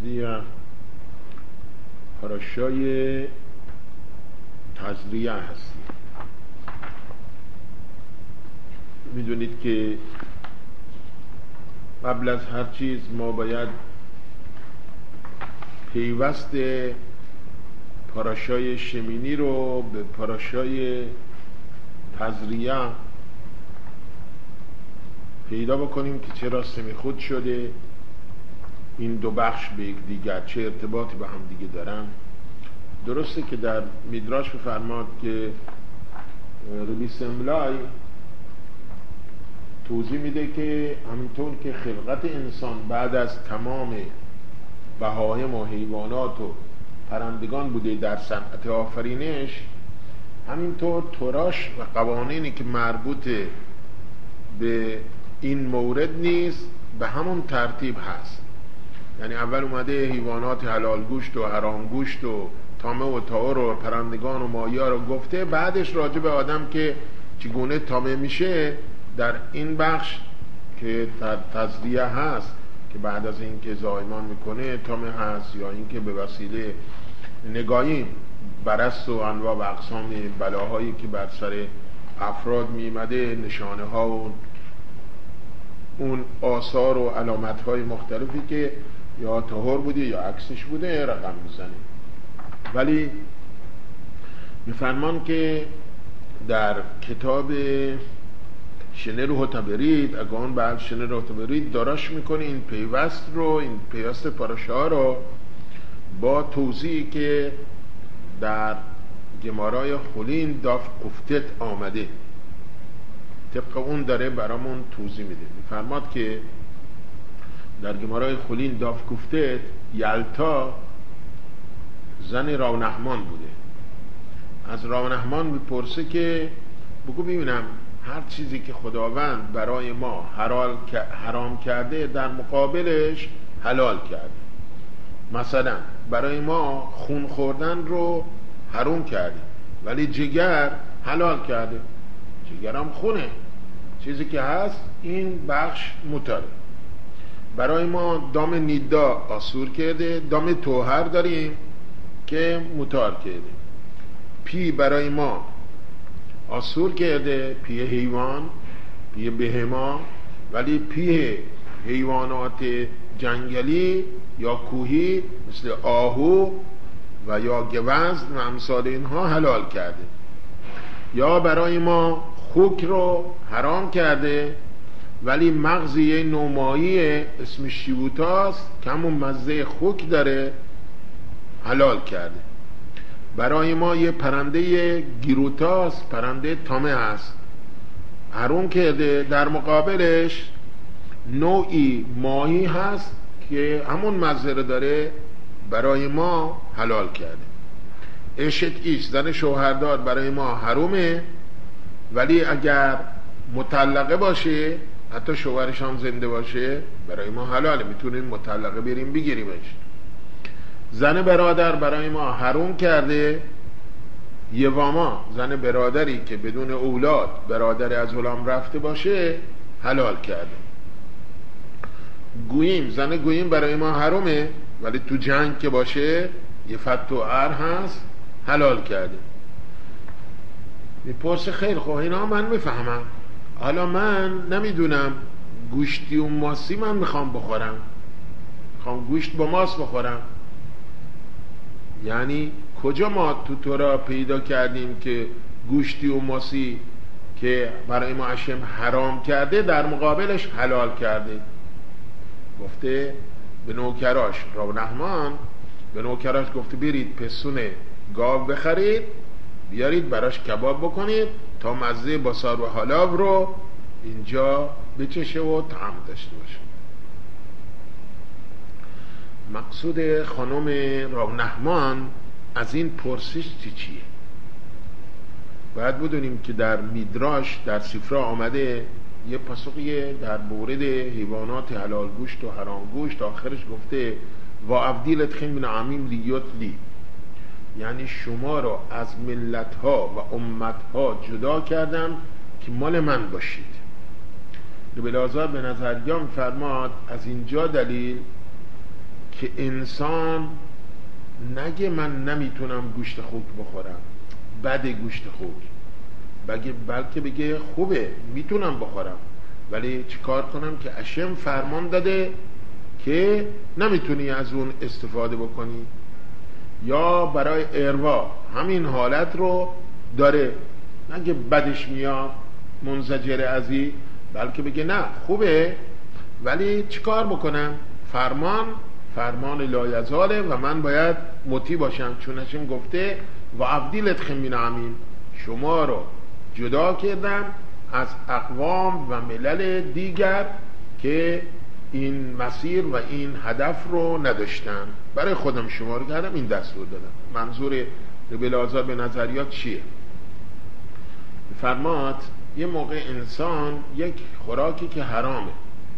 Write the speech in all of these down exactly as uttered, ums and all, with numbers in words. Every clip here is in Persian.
تزریع پاراشای تزریع هستی. میدونید که قبل از هر چیز ما باید پیوست پاراشای شمینی رو به پاراشای تزریع پیدا بکنیم که چرا سمیخود شده این دو بخش به یک دیگر، چه ارتباطی به هم دیگه دارن. درسته که در میدراش بفرماد که ربی سملای توضیح میده که همینطور که خلقت انسان بعد از تمام بهایم و حیوانات و پرندگان بوده در صنعت آفرینش، همینطور تراش و قوانینی که مربوط به این مورد نیست به همون ترتیب هست. یعنی اول اومده حیوانات حلال گوشت و حرام گوشت و تامه و طائر و پرندگان و ماهی‌ها رو گفته، بعدش راجع به آدم که چگونه تامه میشه در این بخش که تزریع هست که بعد از اینکه زایمان میکنه تامه هست، یا اینکه به وسیله نگاهیم برست و انواع و اقسام بلاهایی که بر سر افراد میمده، نشانه ها و اون آثار و علامت های مختلفی که یا طهور بوده یا عکسش بوده رقم میزنه. ولی میفرمان که در کتاب شنر و هتبرید، اگان بعد شنر و هتبرید داراش میکنه این پیوست رو، این پیوست پاراشا رو با توضیحی که در گمارای خولین داف گفتت آمده، طبق اون داره برامون توضیح میده. میفرماد که در گمارای خولین داف گفتت یلتا زن راونحمان بوده. از راونحمان میپرسه که بگو ببینم هر چیزی که خداوند برای ما حرام کرده در مقابلش حلال کرده. مثلا برای ما خون خوردن رو حرام کرده ولی جگر حلال کرده. جگر هم خونه، چیزی که هست این بخش متاره. برای ما دام نیدا آسور کرده، دام توهر داریم که متار کرده. پی برای ما آسور کرده، پی حیوان، پی بهما، ولی پی حیوانات جنگلی یا کوهی مثل آهو و یا گوزن و امثال اینها حلال کرده. یا برای ما خوک رو حرام کرده ولی مغز یه نومایی اسم شیبوتاست که همون مزه خوک داره حلال کرده. برای ما یه پرنده گیروتاست، پرنده تامه هست، حرام کرده. در مقابلش نوعی ماهی هست که همون مزه رو داره برای ما حلال کرده. اشت ایش زن شوهردار برای ما حرومه ولی اگر مطلقه باشه، حتی شوهرش هم زنده باشه، برای ما حلاله، میتونیم مطلقه بریم بگیریمش. زن برادر برای ما حروم کرده. یواما زن برادری که بدون اولاد برادر از غلام رفته باشه حلال کرده. گویم زن گویم برای ما حرومه ولی تو جنگ که باشه یه فت و ار هست حلال کرده. میپرسه خیلی خواه اینا من میفهمم، حالا من نمیدونم گوشتی و ماسی من میخوام بخورم، میخوام گوشت با ماس بخورم. یعنی کجا ما تو تورا پیدا کردیم که گوشتی و ماسی که برای ما هشم حرام کرده در مقابلش حلال کرده؟ گفته به نوکراش، راونحمان به نوکراش گفته برید پسون گاو بخرید بیارید براش کباب بکنید تا مزه باسار و حلاو رو اینجا بچشه و طعم داشته باشه. مقصود خانم راونحمان از این پرسش چی چیه؟ باید بدونیم که در میدراش در سفرا آمده یه پاسخیه در مورد حیوانات حلال گوشت و حرام گوشت. آخرش گفته و افدیلت خیم بن عمیم لیوت لی، یعنی شما رو از ملت ها و امت ها جدا کردم که مال من باشید. بلازار به نظریان فرماد از اینجا دلیل که انسان نگه من نمیتونم گوشت خوک بخورم، بده گوشت خوک، بگه بلکه بگه خوبه میتونم بخورم، ولی چیکار کنم که هشم فرمان داده که نمیتونی از اون استفاده بکنی. یا برای اروا همین حالت رو داره، نگه بدش میاد منزجر ازی، بلکه بگه نه خوبه ولی چیکار بکنم، فرمان فرمان لایزاله و من باید مطیع باشم، چون هشم گفته و ابدیلتکم من امین، شما رو جدا کردم از اقوام و ملل دیگر که این مسیر و این هدف رو نداشتن، برای خودم شما رو کردم، این دستور دادم. منظور بلازار به نظریات چیه؟ فرماد یه موقع انسان یک خوراکی که حرامه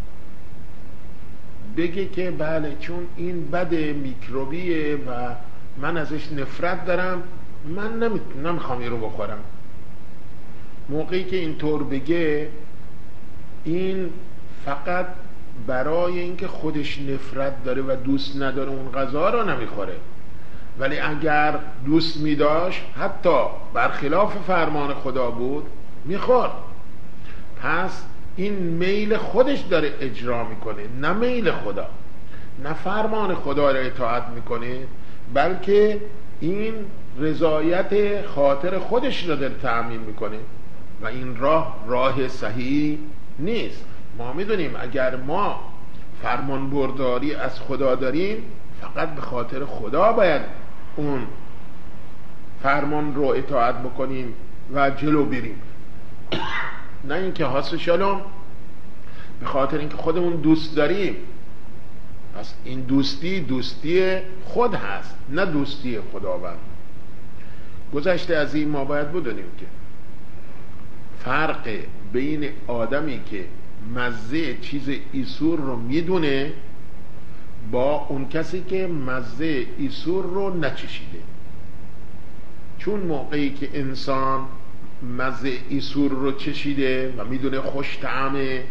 بگه که بله چون این بد میکروبیه و من ازش نفرت دارم، من نمیخوام این رو بخورم. موقعی که اینطور بگه، این فقط برای اینکه خودش نفرت داره و دوست نداره اون غذا رو نمیخوره، ولی اگر دوست میداشت حتی برخلاف فرمان خدا بود میخورد. پس این میل خودش داره اجرا میکنه، نه میل خدا، نه فرمان خدا رو اطاعت میکنه، بلکه این رضایت خاطر خودش رو داره تأمین میکنه و این راه راه صحیح نیست. ما میدونیم اگر ما فرمان برداری از خدا داریم، فقط به خاطر خدا باید اون فرمان رو اطاعت بکنیم و جلو بریم، نه اینکه حاصل شلم به خاطر اینکه خودمون دوست داریم. پس این دوستی دوستی خود هست، نه دوستی خداوند. گذشته از این ما باید بدونیم که فرق بین آدمی که مزه چیز ایسور رو میدونه با اون کسی که مزه ایسور رو نچشیده. چون موقعی که انسان مزه ایسور رو چشیده و میدونه خوش طعمه،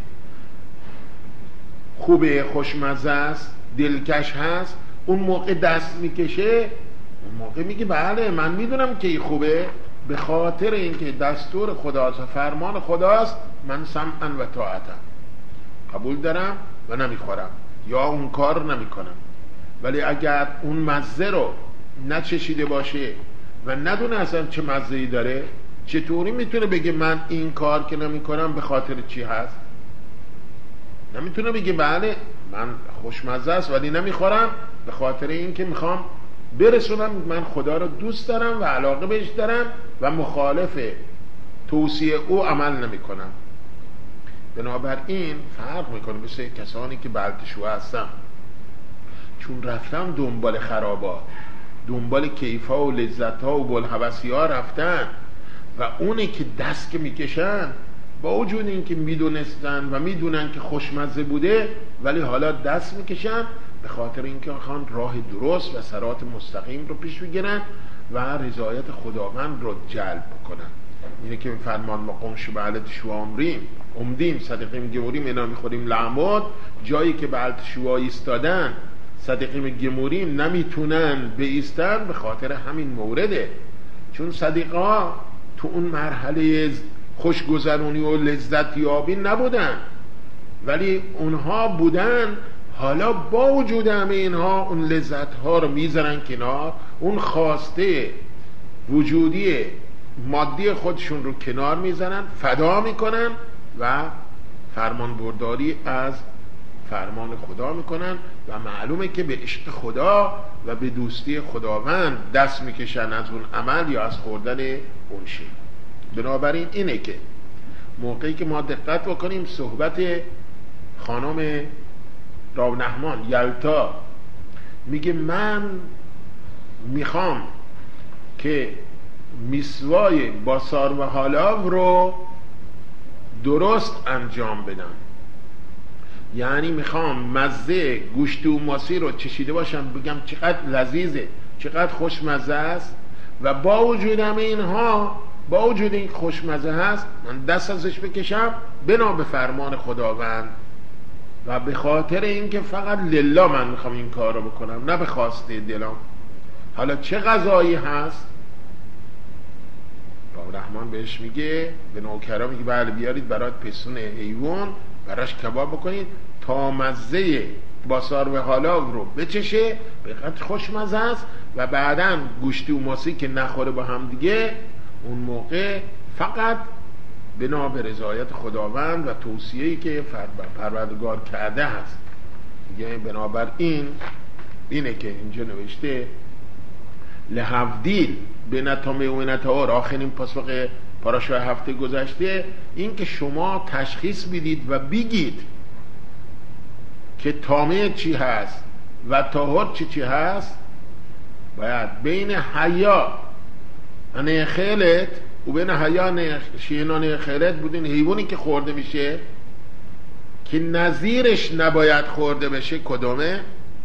خوبه، خوشمزه است، دلکش هست، اون موقع دست میکشه، اون موقع میگه بله من میدونم که این خوبه، به خاطر اینکه دستور خداست و فرمان خداست من سمعا و طاعتم قبول دارم و نمیخورم یا اون کار نمیکنم. ولی اگر اون مزه رو نچشیده باشه و ندونه اصلا چه مزه‌ای داره، چطوری میتونه بگه من این کار که نمیکنم به خاطر چی هست؟ نمیتونه بگه بله من خوشمزه است ولی نمیخورم به خاطر اینکه میخوام برسونم من خدا رو دوست دارم و علاقه بهش دارم و مخالف توصیه او عمل نمیکنم. بنابراین فرق میکنه مثل کسانی که بلتشوه هستن، چون رفتن دنبال خرابات، دنبال کیفا و لذتها و بلحوثی ها رفتن و اونی که دست که میکشن با وجود این که میدونستن و میدونن که خوشمزه بوده ولی حالا دست میکشن به خاطر اینکه خواهند راه درست و صراط مستقیم رو پیش بگیرن و رضایت خداوند رو جلب بکنن. اینه که فرمان ما قمش به علت شوا امریم امدیم صدقیم گموریم اینا میخوریم لعماد، جایی که به علت شوا ایستادن صدقیم گموریم نمیتونن بیستن به خاطر همین مورده. چون صدقا تو اون مرحله خوشگذرونی و لذت یابی نبودن، ولی اونها بودن حالا با وجود همه اینها اون لذت ها رو میذارن کنار، اون خواسته وجودی مادی خودشون رو کنار میزنن، فدا میکنن و فرمان برداری از فرمان خدا میکنن و معلومه که به عشق خدا و به دوستی خداوند دست میکشن از اون عمل یا از خوردن اون شی. بنابراین اینه که موقعی که ما دقت بکنیم صحبت خانم راونحمان یلتا میگه من میخوام که میسوای با سارو حالاو رو درست انجام بدم، یعنی میخوام مزه گوشت و ماسی رو چشیده باشم بگم چقدر لذیذه چقدر خوشمزه است و با وجود همه اینها با وجود این خوشمزه هست من دست ازش بکشم بنا به فرمان خداوند و به خاطر اینکه فقط لله من میخوام این کار رو بکنم، نه به خواسته دلم. حالا چه غذایی هست؟ باب رحمان بهش میگه، به نوکرا میگه بله بیارید برات پستون حیوان، براش کباب بکنید تا مزه باسار و حالاگ رو بچشه، به قدر خوشمزه است، و بعداً گوشتی و ماسی که نخوره با هم دیگه، اون موقع فقط بنا به رضایت خداوند و توصیه‌ای که پروردگار کرده هست. میگه بنابر این اینه که اینجا نوشته لحفدیل به نتامه و نتاور، آخرین پاسخ پاراشای هفته گذشته، این که شما تشخیص بدید و بگید که تامه چی هست و طاهر چی چی هست. باید بین حیا انه خیلت و بین حیا شینانه خیلت بودین حیوانی که خورده میشه که نظیرش نباید خورده بشه کدومه؟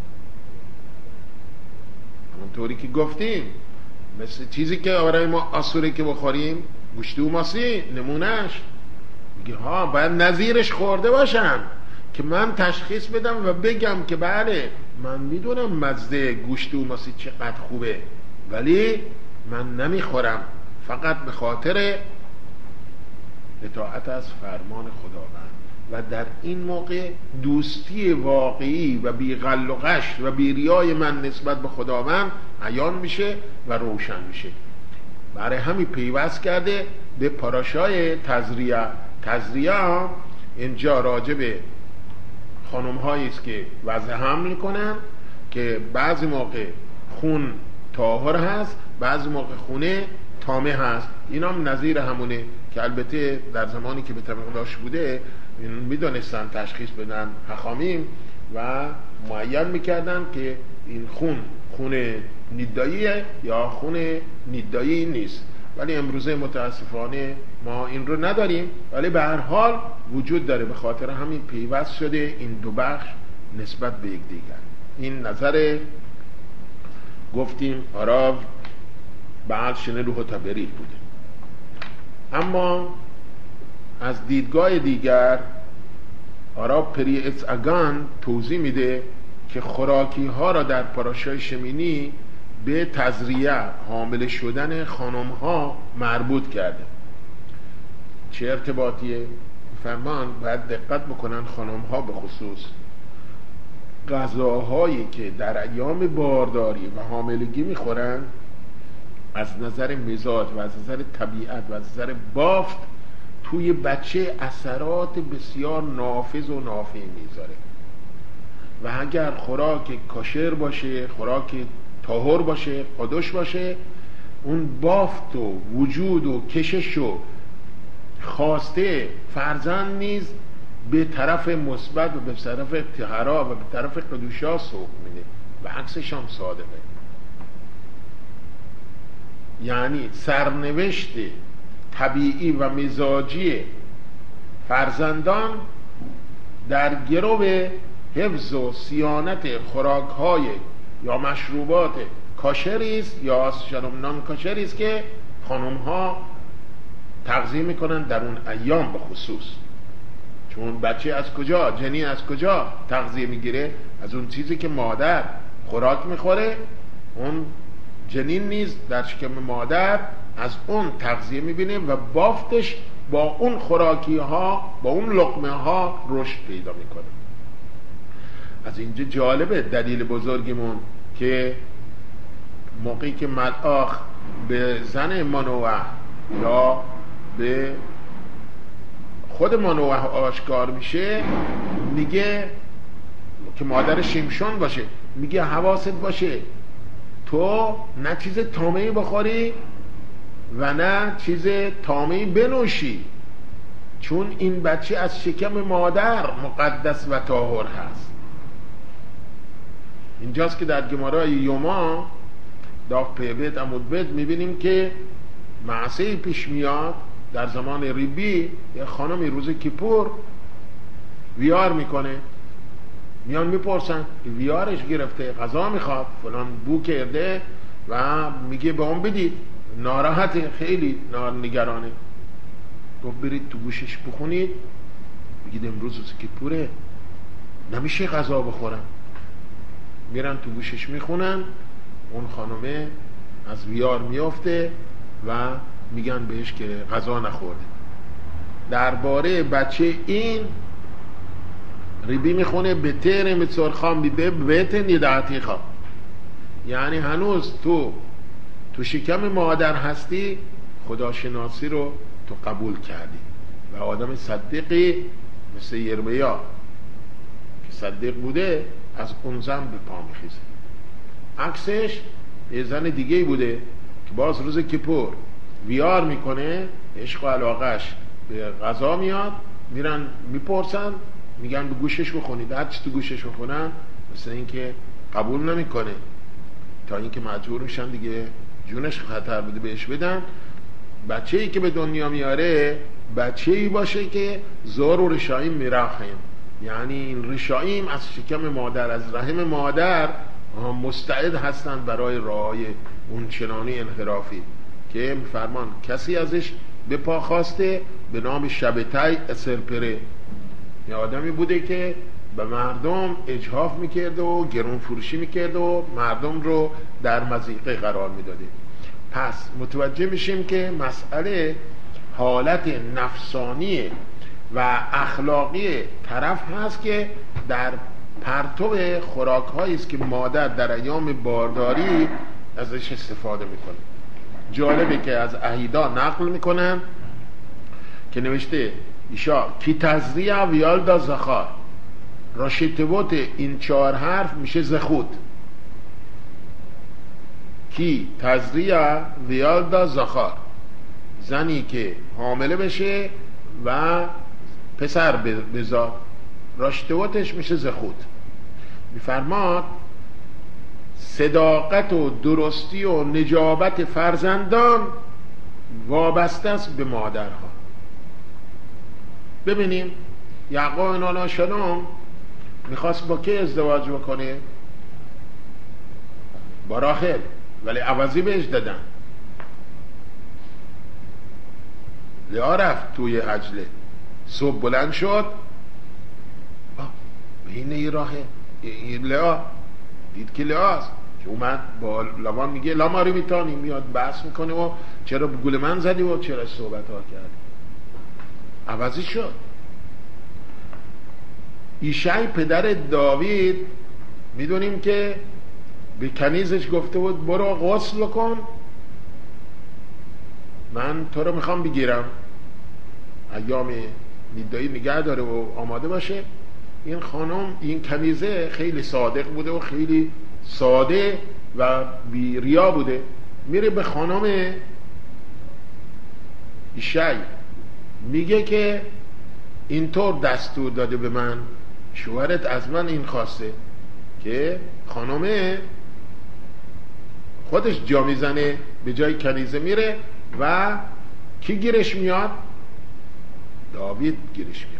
همونطوری که گفتیم، مثل چیزی که آورای ما آسوره که بخوریم، گوشت و ماسی نمونهش، میگه ها باید نظیرش خورده باشن که من تشخیص بدم و بگم که بله من میدونم مزه گوشت و ماسی چقدر خوبه، ولی من نمیخورم فقط به خاطر اطاعت از فرمان خداوند. و در این موقع دوستی واقعی و بی غل و غش و بی ریای من نسبت به خداوند عیان میشه و روشن میشه. برای همین پیوست کرده به پاراشای تزریه. تزریه اینجا راجع به خانم هایی است که وضع حمل کنن که بعضی موقع خون طاهر هست، بعضی موقع خونه تامه هست. این هم نظیر همونه که البته در زمانی که به طبقداش بوده میدونستن تشخیص بدن حخامیم و معین میکردن که این خون خون نیداییه یا خون نیدایی نیست. ولی امروزه متاسفانه ما این رو نداریم، ولی به هر حال وجود داره. به خاطر همین پیوست شده این دو بخش نسبت به یکدیگر. این نظر گفتیم آراو بعد شنلو هوتابرید بوده. اما از دیدگاه دیگر آراو پری اچ اگان توضیح میده که خوراکی ها را در پاراشای شمینی به تزریه حامل شدن خانم ها مربوط کرده. چه ارتباطیه؟ فرمان باید دقت بکنن خانم ها به خصوص غذاهایی که در ایام بارداری و حاملگی میخورن از نظر مزاج و از نظر طبیعت و از نظر بافت توی بچه اثرات بسیار نافذ و نافع میذاره. و اگر خوراک کاشر باشه، خوراک طاهر باشه، قدوش باشه، اون بافت و وجود و کشش و خواسته فرزند نیز به طرف مثبت و به طرف طهرا و به طرف قدوشا سوق میده و عکسش هم صادقه. یعنی سرنوشت طبیعی و مزاجی فرزندان در گرو حفظ و صیانت خوراک‌های یا مشروبات کاشری است یا نان کاشری است که خانم‌ها تغذیه میکنن در اون ایام به خصوص. چون بچه از کجا، جنین از کجا تغذیه میگیره؟ از اون چیزی که مادر خوراک میخوره. اون جنین نیز در شکم مادر از اون تغذیه میبینه و بافتش با اون خوراکی ها، با اون لقمه ها رشد پیدا میکنه. از اینجا جالبه دلیل بزرگمون که موقعی که ملاخ به زن مانوح یا به خود مانوح آشکار میشه، میگه که مادر شیمشون باشه، میگه حواست باشه تو نه چیز تامه‌ای بخوری و نه چیز تامه‌ای بنوشی، چون این بچه از شکم مادر مقدس و طاهر هست. اینجاست که در گمارای یوما داف پیبت عمود بد میبینیم که معصه پیش میاد در زمان ریبی. یه خانمی روز کیپور ویار میکنه، میان میپرسن ویارش گرفته، غذا میخواد، فلان بو کرده و میگه به اون بدید. ناراحته، خیلی نگرانه. گفت برید تو گوشش بخونید، بگید امروز روز کیپوره، نمیشه غذا بخورن. میرن تو گوشش میخونن، اون خانمه از ویار میافته و میگن بهش که غذا نخورده. درباره بچه این ریبی میخونه به تیر متسرخان بی به بهتن یدعتی خواه، یعنی هنوز تو تو شکم مادر هستی، خداشناسی رو تو قبول کردی و آدم صدیقی مثل یرمیا که صدیق بوده از اون زن به پا میخیزه. عکسش یه زن دیگه بوده که باز روز کیپور ویار میکنه، عشق و علاقش به غذا میاد، میرن میپرسن، میگن به گوشش بخونید، هرچی تو گوشش بخونن مثل این که قبول نمیکنه، تا اینکه مجبور میشن دیگه، جونش خطر بوده بهش بدن. بچه ای که به دنیا میاره بچه ای باشه که زور و رشاییم میرخیم، یعنی این رشاییم از شکم مادر، از رحم مادر مستعد هستند برای رعای اون چنانی انحرافی که فرمان کسی ازش به پا خواسته به نام شبتای اسرپره، یه آدمی بوده که به مردم اجحاف میکرده و گرون فروشی میکرده و مردم رو در مضیقه قرار میداده. پس متوجه میشیم که مسئله حالت نفسانی و اخلاقی طرف هست که در پرتو خوراک هایی است که مادر در ایام بارداری ازش استفاده میکنه. جالبه که از اهیدا نقل میکنن که نوشته ایشا کی تزریع ویالدا زخار، راشیتبوت این چهار حرف میشه زخود. کی تزریع ویالدا زخار، زنی که حامله بشه و پسر بزاد، راشیتبوتش میشه زخود. میفرماد صداقت و درستی و نجابت فرزندان وابسته است به مادرها. ببینیم یعقوب علیه السلام میخواست با کی ازدواج بکنه؟ با راحل، ولی عوضی بهش دادن. لئا رفت توی عجله، صبح بلند شد این ای راهه، این لئا دید که لئاست که اومد با لابان میگه لاماری میتانی، میاد بحث میکنه و چرا گول من زدی و چرا صحبت ها کرد. عوضی شد. ایشای پدر داوید میدونیم که به کنیزش گفته بود برو غسل کن، من تو رو میخوام بگیرم، ایام نیدایی نگه داره و آماده باشه. این خانم، این کنیزه خیلی صادق بوده و خیلی ساده و بی ریا بوده، میره به خانم ایشای میگه که اینطور دستور داده به من، شوهرت از من این خواسته. که خانمه خودش جا میزنه به جای کنیزه میره و کی گیرش میاد؟ داوید گیرش میاد.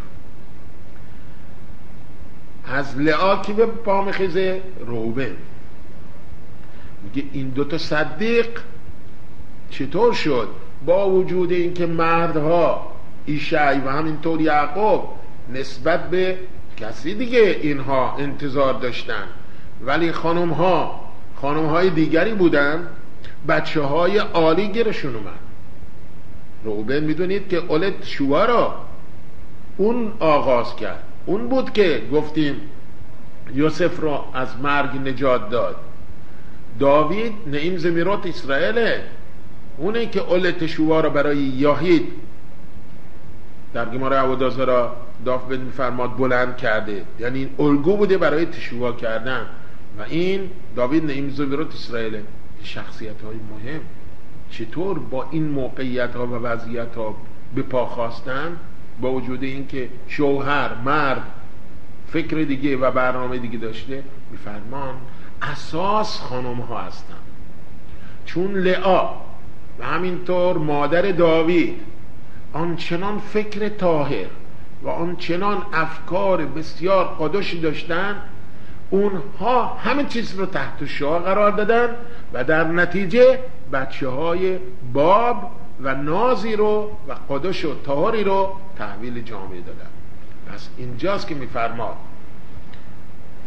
از لئا کی به پا میخیزه؟ روبن. میگه این دوتا صدیق چطور شد با وجود اینکه مردها ایشای و همینطور یعقوب نسبت به کسی دیگه اینها انتظار داشتن، ولی خانم ها خانم های دیگری بودن، بچه های عالی گیرشون اومد. روبن میدونید که اولد شوا را اون آغاز کرد، اون بود که گفتیم یوسف را از مرگ نجات داد. داوید نعیم زمیرات اسرائیله، اونه که اولد شوا را برای یاهید در گماره عبودازه را داف بن میفرماد بلند کرده، یعنی این الگو بوده برای تشویق کردن. و این داوید نعیم زمیرات اسرائیله. شخصیت های مهم چطور با این موقعیت ها و وضعیت ها به پا خواستن، با وجود این که شوهر مرد فکر دیگه و برنامه دیگه داشته. میفرمان اساس خانم ها هستن، چون لئا و همینطور مادر داوید آنچنان فکر طاهر و آنچنان افکار بسیار قدوشی داشتن، اونها همه چیز رو تحت شعار قرار دادن و در نتیجه بچه های باب و نازی رو و قدوش و طاهری رو تحویل جامعه دادن. پس اینجاست که میفرماد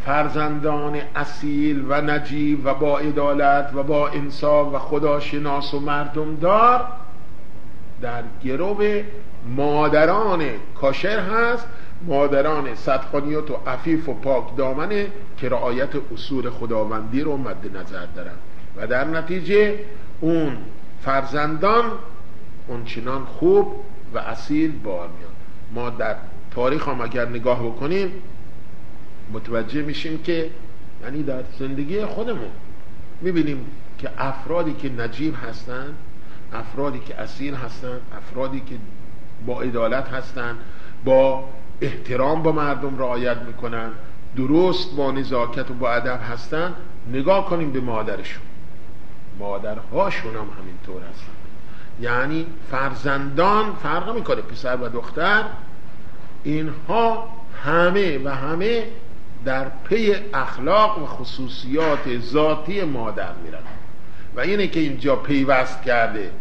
فرزندان اصیل و نجیب و با عدالت و با انصاف و خداشناس و مردم دار در گرو مادران کاشر هست، مادران صدقانیات و عفیف و پاک دامنه که رعایت اصول خداوندی رو مد نظر دارن و در نتیجه اون فرزندان اونچنان خوب و اصیل بار میان. ما در تاریخ هم اگر نگاه بکنیم متوجه میشیم که یعنی در زندگی خودمون میبینیم که افرادی که نجیب هستن، افرادی که اصیل هستن، افرادی که با عدالت هستن، با احترام با مردم رعایت میکنن، درست با نزاکت و با ادب هستن. نگاه کنیم به مادرشون، مادرهاشون هم همینطور هستن. یعنی فرزندان فرق میکنه پسر و دختر، اینها همه و همه در پی اخلاق و خصوصیات ذاتی مادر میرن و اینه که اینجا پیوست کرده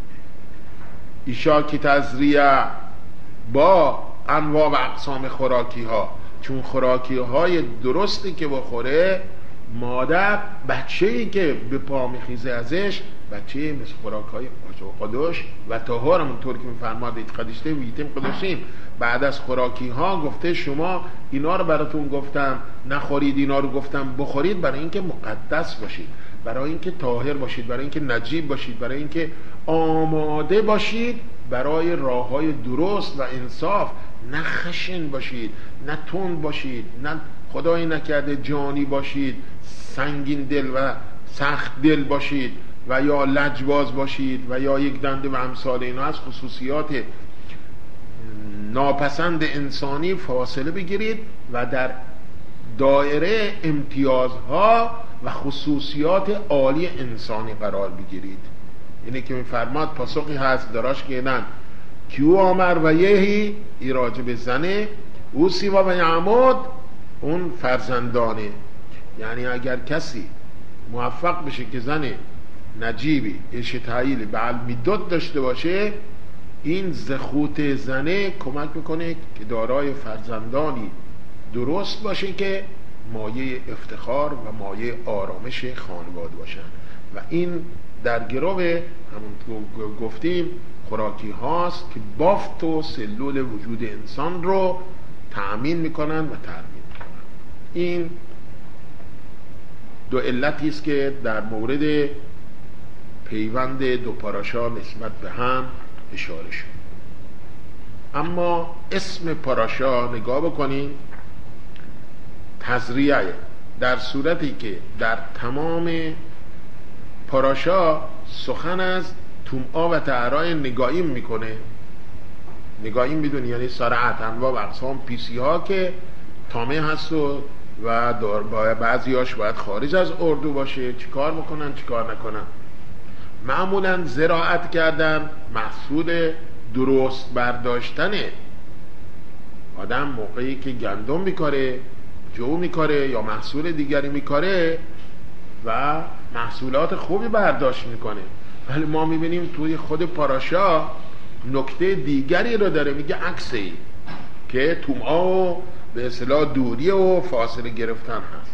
ایشا که تزریع با انواع و اقسام خوراکی ها، چون خوراکی های درستی که بخوره مادر، بچه‌ای که به پا میخیزه ازش بچه مثل خوراک های قدوش و طهار، همونطور که میفرماد قدیشته ویتیم قدوشیم، بعد از خوراکی ها گفته شما اینا رو براتون گفتم نخورید، اینا رو گفتم بخورید برای اینکه مقدس باشید، برای اینکه طاهر باشید، برای اینکه نجیب باشید، برای اینکه آماده باشید برای راه های درست و انصاف. نه خشن باشید، نه تند باشید، نه خدایی نکرده جانی باشید، سنگین دل و سخت دل باشید و یا لجباز باشید و یا یک دنده و امثال اینا. از خصوصیات ناپسند انسانی فاصله بگیرید و در دایره امتیازها و خصوصیات عالی انسانی قرار بگیرید. اینه که میفرماد پاسخی هست دراش که اینن کیو آمر و یهی ایراج به زنه او سیوا و یعمود اون فرزندانه. یعنی اگر کسی موفق بشه که زن نجیبی ایش تعییلی به علمی داد داشته باشه، این زخوت زنه کمک میکنه که دارای فرزندانی درست باشه که مایه افتخار و مایه آرامش خانواده باشن و این در گرو همون گفتیم خوراکی هاست که بافت و سلول وجود انسان رو تأمین میکنن و ترمیم میکنن. این دو علتی است که در مورد پیوند دو پاراشا نسبت به هم اشاره شد. اما اسم پاراشا نگاه بکنین تزریعه، در صورتی که در تمام پاراشا سخن از تومعا و تعرای نگاهیم میکنه. نگاهیم میدونی یعنی سرعت انواع و اقسام پیسی ها که تامه هست و و بعضی هاش باید خارج از اردو باشه، چیکار میکنن چیکار نکنن. معمولا زراعت کردن محصول درست برداشتنه. آدم موقعی که گندم میکاره، جو میکاره یا محصول دیگری میکاره و محصولات خوبی برداشت میکنه، ولی ما میبینیم توی خود پاراشا نکته دیگری رو داره، میگه عکسی که تومعا و به اصطلاح دوری و فاصله گرفتن هست.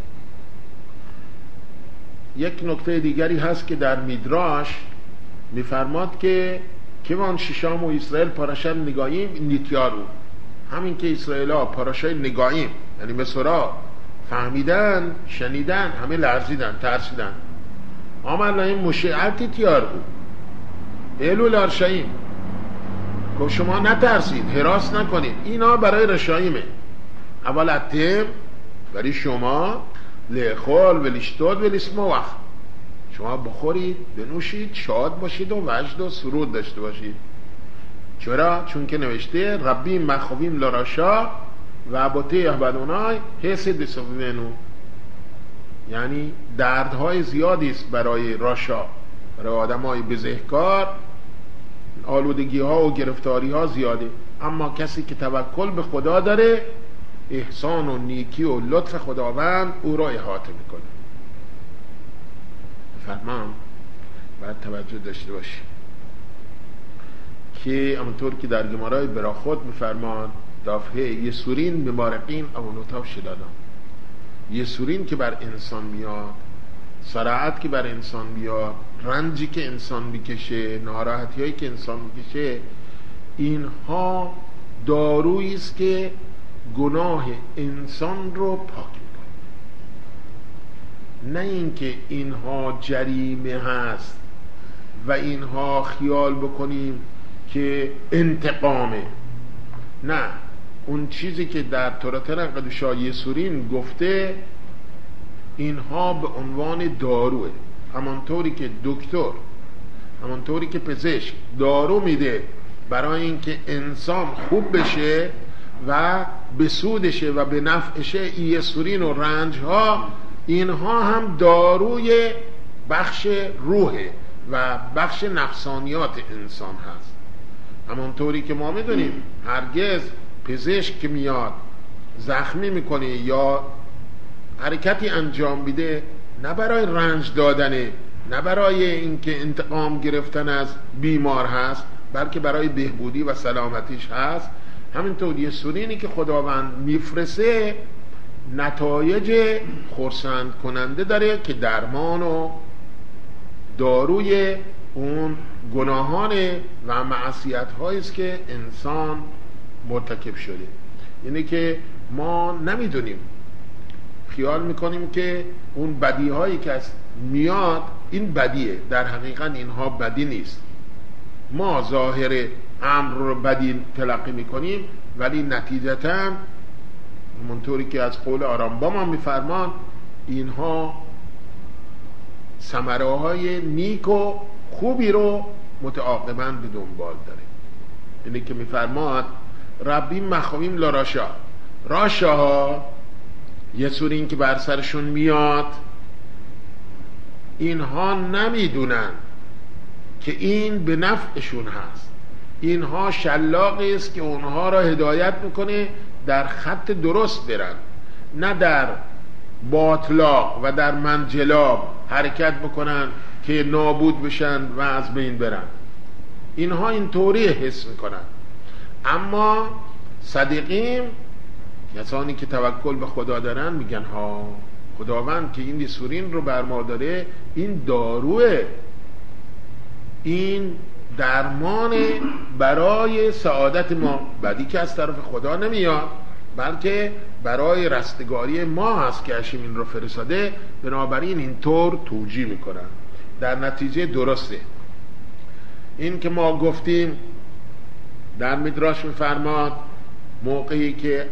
یک نکته دیگری هست که در میدراش میفرماد که کمان ششام و اسرائیل پاراشا نگاهیم نیتیارو، همین که اسرائیل ها پاراشای نگاهیم یعنی مسورا فهمیدن شنیدن همه لرزیدن ترسیدن. آمد این مشیعتی تیارو ایلو لارشاییم، گفت شما نترسید حراس نکنید، اینا برای رشاییمه. اول اتم برای شما لیخول ولیشتود ولیسموخ، شما بخورید بنوشید شاد باشید و وجد و سرود داشته باشید. چرا؟ چون که نوشته ربی مخویم لاراشا و عباته احبدونای حس دسوینو، یعنی دردهای زیادی است برای راشا، برای آدم های بزهکار آلودگی ها و گرفتاری ها زیاده، اما کسی که توکل به خدا داره احسان و نیکی و لطف خداوند او را احاطه میکنه. فرمان باید توجه داشته باشی که همونطور که در گمارای براخود میفرمان دافعه یه سورین بمارقین او نوتاف شدادم، یسورین که بر انسان میاد، سرعت که بر انسان میاد، رنجی که انسان میکشه، ناراحتی هایی که انسان میکشه، اینها دارویی است که گناه انسان رو پاک میکنه. نه اینکه اینها جریمه هست و اینها خیال بکنیم که انتقامه. نه، اون چیزی که در تورات قدوشا یسورین گفته، اینها به عنوان داروه. همانطوری که دکتر، همانطوری که پزشک دارو میده برای اینکه انسان خوب بشه و به سودشه و به نفعشه، یسورین و رنج ها، اینها هم داروی بخش روحه و بخش نفسانیات انسان هست. همانطوری که ما میدونیم هرگز پزشک که میاد زخمی میکنه یا حرکتی انجام میده، نه برای رنج دادنه، نه برای اینکه انتقام گرفتن از بیمار هست، بلکه برای بهبودی و سلامتیش هست. همینطور یسورینی که خداوند میفرسه نتایج خرسند کننده داره که درمان و داروی اون گناهان و معصیت هایی است که انسان مرتکب شده. یعنی که ما نمیدونیم، خیال میکنیم که اون بدی هایی که از میاد این بدیه، در حقیقت اینها بدی نیست. ما ظاهر امر رو بدی تلقی میکنیم، ولی نتیجتا همونطوری که از قول آرامبام هم میفرمان، اینها ثمره های نیک و خوبی رو متعاقباً به دنبال داره. اینه که میفرماد ربی مخاویم لاراشا، راشاها یسورین که بر سرشون میاد، اینها نمیدونن که این به نفعشون هست. اینها شلاقی است که اونها را هدایت میکنه در خط درست برن، نه در باطلاق و در منجلاب حرکت بکنن که نابود بشن و از بین برن. اینها اینطوری حس میکنن. اما صدیقیم، کسانی که توکل به خدا دارن، میگن ها خداوند که این یسورین رو بر ما داره، این داروه، این درمان برای سعادت ما. بدی که از طرف خدا نمیاد، بلکه برای رستگاری ما هست که هشیم این رو فرستاده. بنابراین اینطور توجیه میکنن، در نتیجه درسته. این که ما گفتیم در مدراش میفرماد موقعی که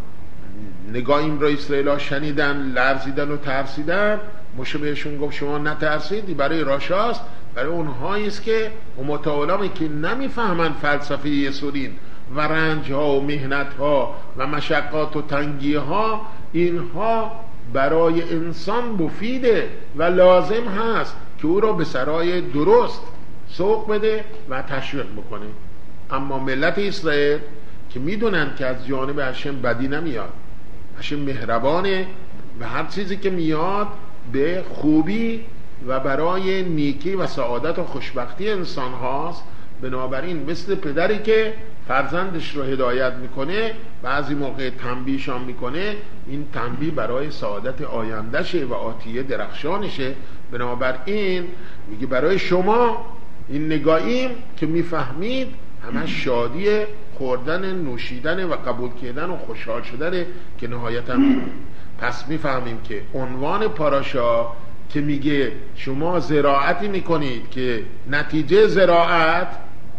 نگاهیم را اسرائیل ها شنیدن، لرزیدن و ترسیدن، موشه بهشون گفت شما نترسید، برای راشاست، برای اونهایی است که متعالمی که نمیفهمن فلسفه یسورین و رنج ها و مهنت ها و مشقات و تنگی ها، اینها برای انسان مفیده و لازم هست که او را به سرای درست سوق بده و تشویق بکنه. اما ملت اسرائیل که میدونن که از جانب هشم بدی نمیاد، هشم مهربانه و هر چیزی که میاد به خوبی و برای نیکی و سعادت و خوشبختی انسان هاست. بنابراین مثل پدری که فرزندش رو هدایت میکنه، بعضی موقع تنبیهشان میکنه، این تنبیه برای سعادت آیندهشه و آتیه درخشانشه. بنابراین میگه برای شما این نگاهیم که میفهمید همه شادی خوردن، نوشیدن و قبول کردن و خوشحال شدن که نهایتا میدونیم. پس میفهمیم که عنوان پاراشا که میگه شما زراعتی میکنید که نتیجه زراعت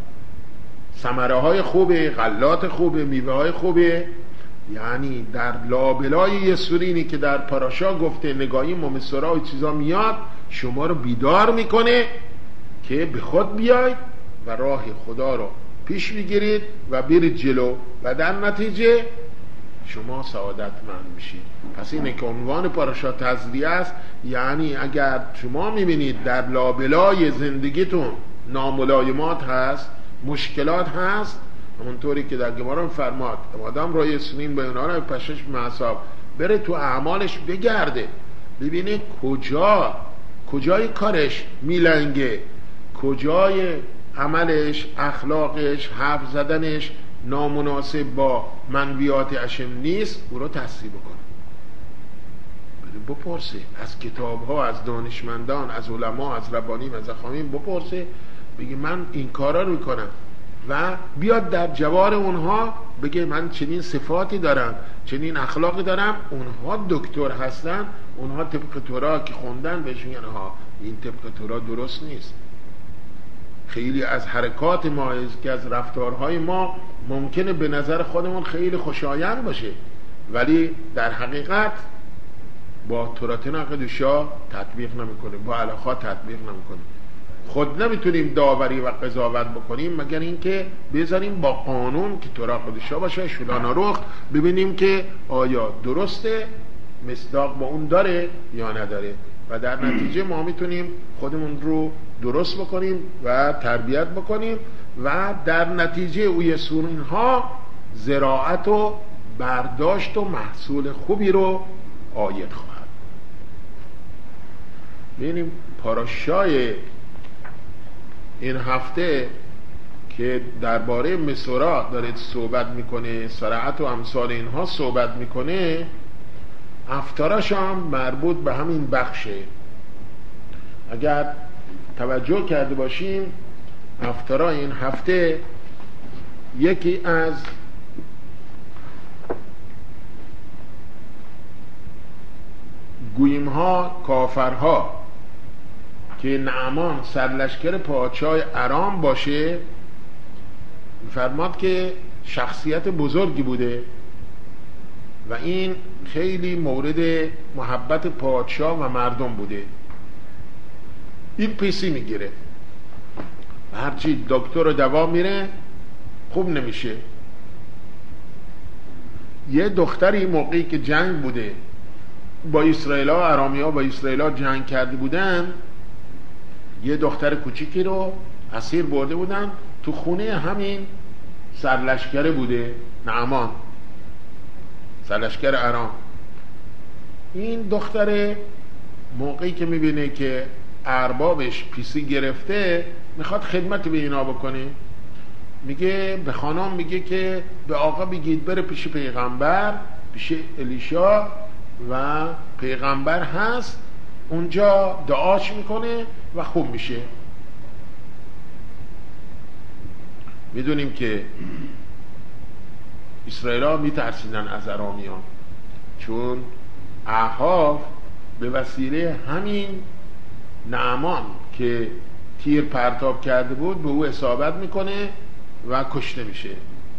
ثمره های خوبه، غلات خوبه، میوه های خوبه، یعنی در لابلای یسورینی که در پاراشا گفته نگاهی ممسورا و چیزا میاد، شما رو بیدار میکنه که به خود بیاید و راه خدا رو پیش بگیرید و برید جلو و در نتیجه شما سعادتمند میشید. پس اینه که عنوان پاراشا تزریع است. یعنی اگر شما میبینید در لابلای زندگیتون ناملایمات هست، مشکلات هست، همونطوری که در گمارا فرماد آدم را یسونین به اونها را پشش معصاب بره تو اعمالش بگرده، ببینه کجا کجای کارش میلنگه، کجای عملش، اخلاقش، حرف زدنش نامناسب با منویات هشم نیست، او رو تصحیح بکنه. بپرسه از کتاب ها، از دانشمندان، از علما، از ربانیم، از اخامیم بپرسه، بگه من این کارا رو میکنم و بیاد در جوار اونها بگه من چنین صفاتی دارم، چنین اخلاقی دارم. اونها دکتر هستن، اونها طبق تورا که خوندن بهش میگن ها این طبق تورا درست نیست. خیلی از حرکات ما، که از رفتارهای ما ممکنه به نظر خودمون خیلی خوشایند باشه، ولی در حقیقت با تورات نقدوشا تطبیق نمیکنه، با علاقه تطبیق نمیکنه. خود نمیتونیم داوری و قضاوت بکنیم مگر اینکه بذاریم با قانون که تورات نقدوشا باشه شلان رخ ببینیم که آیا درسته، مصداق با اون داره یا نداره، و در نتیجه ما میتونیم خودمون رو درست بکنیم و تربیت بکنیم و در نتیجه اوی سورین ها زراعت و برداشت و محصول خوبی رو عاید خواهد. ببینیم پاراشای این هفته که درباره مسورا داره صحبت میکنه، سرعت و امثال اینها صحبت میکنه، هفتاراش هم مربوط به همین بخشه. اگر توجه کرده باشیم هفتارا این هفته یکی از گویم ها، کافرها که نعمان سرلشکر پادشاه ارام باشه، می‌فرماد که شخصیت بزرگی بوده و این خیلی مورد محبت پادشاه و مردم بوده. این پیسی میگیره و هرچی دکتر و دوا میره خوب نمیشه. یه دختری موقعی که جنگ بوده با اسرائیل ها، ارامی ها با اسرائیل ها جنگ کرده بودن، یه دختر کوچیکی رو اسیر برده بودن، تو خونه همین سرلشکره بوده، نعمان سرلشکر ارام. این دختر موقعی که میبینه که اربابش پیسی گرفته میخواد خدمت به اینا بکنه، میگه به خانم، میگه که به آقا بگید بره پیش پیغمبر، پیش الیشا و پیغمبر هست، اونجا دعاش میکنه و خوب میشه. میدونیم که اسرائیل ها میترسیدن از ارامی ها، چون احاف به وسیله همین نعمان که تیر پرتاب کرده بود به او اصابت میکنه و کشته میشه.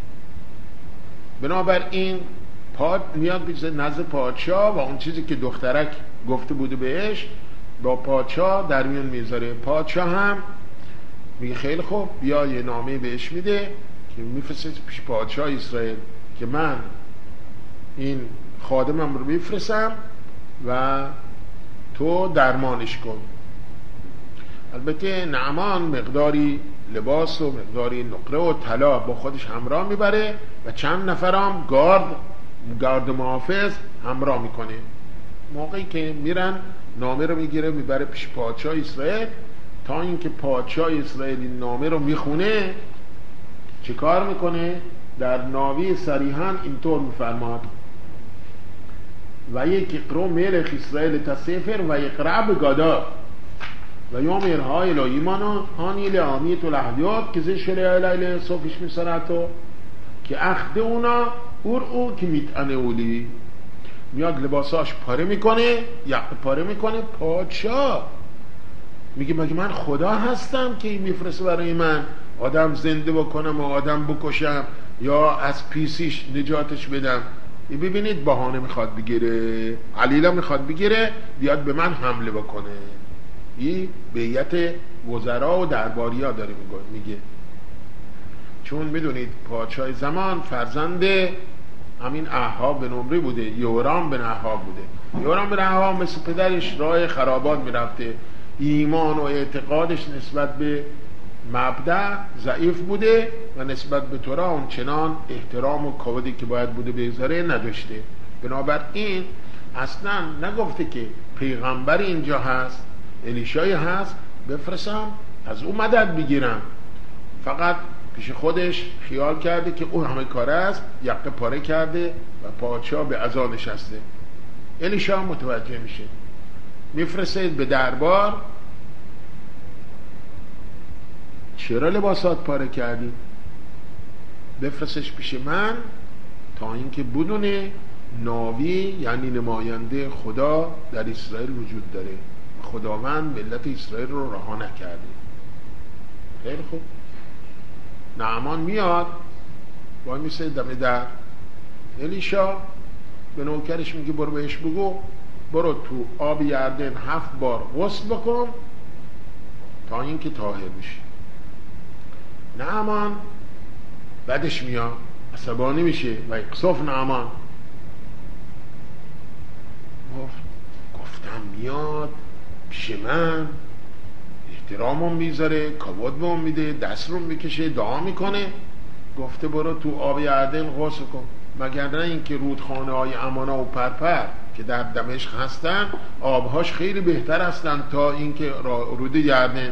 بنابراین پاد میاد بیزه نزد پادشاه و اون چیزی که دخترک گفته بوده بهش با پادشاه در میون میذاره. پادشاه هم میگه خیلی خوب، بیا یه نامه بهش میده که میفرسته پیش پادشاه اسرائیل که من این خادمم رو میفرستم و تو درمانش کن. البته نعمان مقداری لباس و مقداری نقره و طلا با خودش همراه میبره و چند نفرم گارد گارد محافظ همراه میکنه. موقعی که میرن نامه رو میگیره میبره پیش پادشاه اسرائیل. تا اینکه پادشاه اسرائیل این نامه رو میخونه چه کار میکنه؟ در ناوی صریحاً اینطور میفرماد و یک اقرو ملک اسرائیل تسفر و اقرع بگادا و یوم ارهای لایمانو هانی لعامیت و لحدیات که زی شلیه لیل صوفش میسراتو که اخده اونا اور او که میتعنه اولی. میاد لباساش پاره میکنه، یقه پاره میکنه. پادشاه میگه مگه من خدا هستم که این میفرسته برای من آدم زنده بکنم و آدم بکشم یا از پیسیش نجاتش بدم؟ ببینید بهانه میخواد بگیره، علیلا میخواد بگیره بیاد به من حمله بکنه. این بیعت وزرا و درباریا داره میگه، چون میدونید پادشاه زمان فرزند همین احاب به نمری بوده، یورام به احاب بوده. یورام به احاب مثل پدرش راه خرابات میرفته، ایمان و اعتقادش نسبت به مبدأ ضعیف بوده و نسبت به تورا اون چنان احترام و کاودی که باید بوده بگذاره نداشته. بنابراین اصلا نگفته که پیغمبر اینجا هست، الیشای هست بفرستم از او مدد بگیرم، فقط پیش خودش خیال کرده که او همه کاره است، یقه پاره کرده و پادشاه به عزا نشسته. الیشا متوجه میشه، میفرسته به دربار، چرا لباسات پاره کردی؟ بفرستش پیش من تا اینکه بدونه ناوی یعنی نماینده خدا در اسرائیل وجود داره، خداوند ملت اسرائیل رو رها نکرده. خیلی خوب، نعمان میاد وای میسه دم در. الیشا به نوکرش میگه برو بهش بگو برو تو آب یردن هفت بار غسل بکن تا اینکه طاهر بشی. نعمان بعدش میاد، عصبانی میشه و اقصاف نعمان گفتم میاد پیش من احترامم میذاره، کبود بهم میده، دست رو میکشه، دعا میکنه، گفته برو تو آب یردن غسل کن. مگر نه اینکه رودخانه های امانا و پرپر که در دمشق هستن آبهاش خیلی بهتر هستن تا اینکه رود یردن.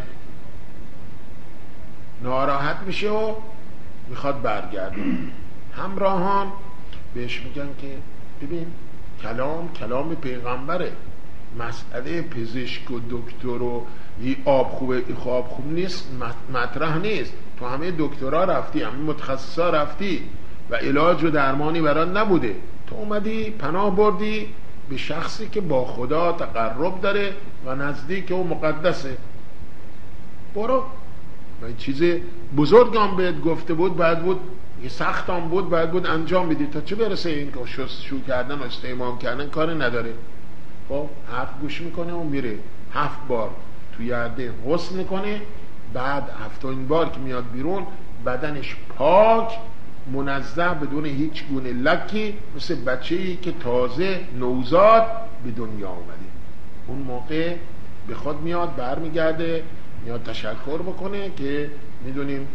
ناراحت میشه و میخواد برگرده. همراهان بهش میگن که ببین کلام کلام پیغمبره، مسئله پزشک و دکتر و این آب خوبه این خواب خوب نیست مطرح نیست. تو همه دکترها رفتی، همه متخصصا رفتی و علاج و درمانی برات نبوده، تو اومدی پناه بردی به شخصی که با خدا تقرب داره و نزدیک و مقدسه. برو، و چیز بزرگ هم بهت گفته بود بعد بود یه سخت هم بود بعد بود انجام بدی، تا چه برسه این که شو کردن و استعمام کردن کار نداره. خب حرف گوش میکنه و میره هفت بار تو یرده غسل میکنه، بعد هفتمین بار که میاد بیرون بدنش پاک منزه بدون هیچ گونه لکی، مثل بچه‌ای که تازه نوزاد به دنیا اومده. اون موقع به خود میاد، برمیگرده، میاد تشکر بکنه که میدونیم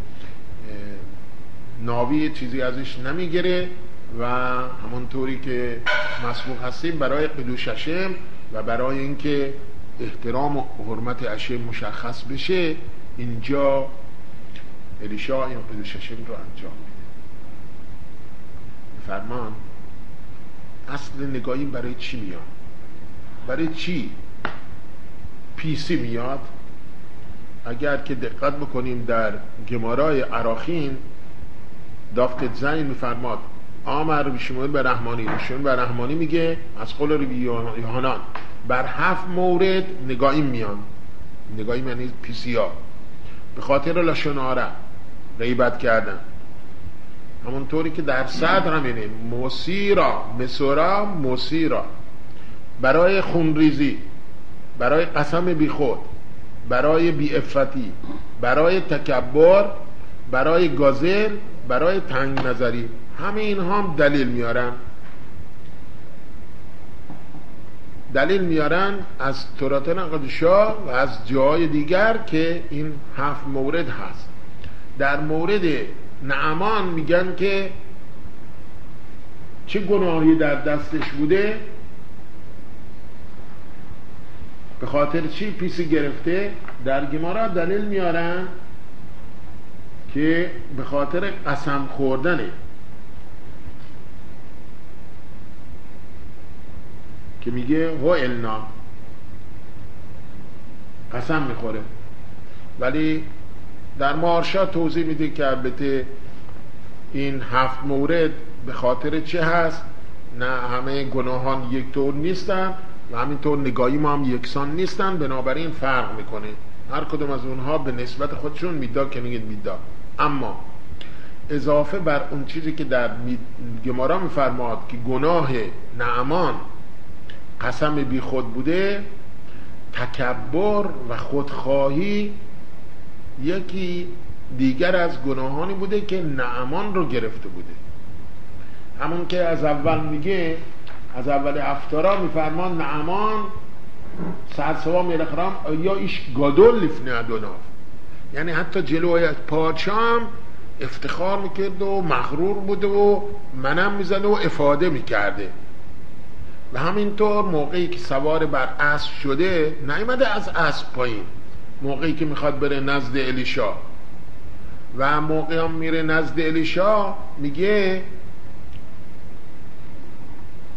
ناوی چیزی ازش نمیگیره و همونطوری که مسبوق هستیم برای قدوس هشم و برای اینکه احترام و حرمت هشم مشخص بشه اینجا الیشا این قدوس هشم رو انجام میده. فرمان اصل نگاهی برای چی میاد؟ برای چی پیسی میاد؟ اگر که دقت بکنیم در گمارای عراخین دافت زین میفرماد آمر بیشمول به رحمانی، بیشمول به رحمانی میگه از قول روی یوحنان بر هفت مورد نگاهی میان. نگاهی یعنی پیسی ها به خاطر لاشناره غیبت کردن، همونطوری که در صدر همینه موسیرا مسورا موسیرا، برای خونریزی، برای قسم بی خود، برای بی افتی، برای تکبر، برای گازل، برای تنگ نظری، همه اینها هم دلیل میارن دلیل میارن از تورات نقدشا و از جای دیگر که این هفت مورد هست. در مورد نعمان میگن که چه گناهی در دستش بوده، به خاطر چی پیسی گرفته. در گمارا دلیل میارن که به خاطر قسم خوردنه، که میگه هو النا قسم میخوره. ولی در مارشا توضیح میده که البته این هفت مورد به خاطر چه هست، نه همه گناهان یک طور نیستن و همینطور نگاهی ما هم یکسان نیستن، بنابراین فرق میکنه. هر کدوم از اونها به نسبت خودشون میدا که میگید میدا. اما اضافه بر اون چیزی که در گمارا میفرماد که گناه نعمان قسم بی خود بوده، تکبر و خودخواهی یکی دیگر از گناهانی بوده که نعمان رو گرفته بوده. همون که از اول میگه، از اول افتارا میفرمان نعمان سرسوا میرخرام یا ایش گادول لفنه ادوناف، یعنی حتی جلوی پادشاه افتخار میکرد و مغرور بوده و منم میزنه و افاده میکرده. و همینطور موقعی که سوار بر اسب شده نیامده از اسب پایین، موقعی که میخواد بره نزد الیشا و موقعی هم میره نزد الیشا میگه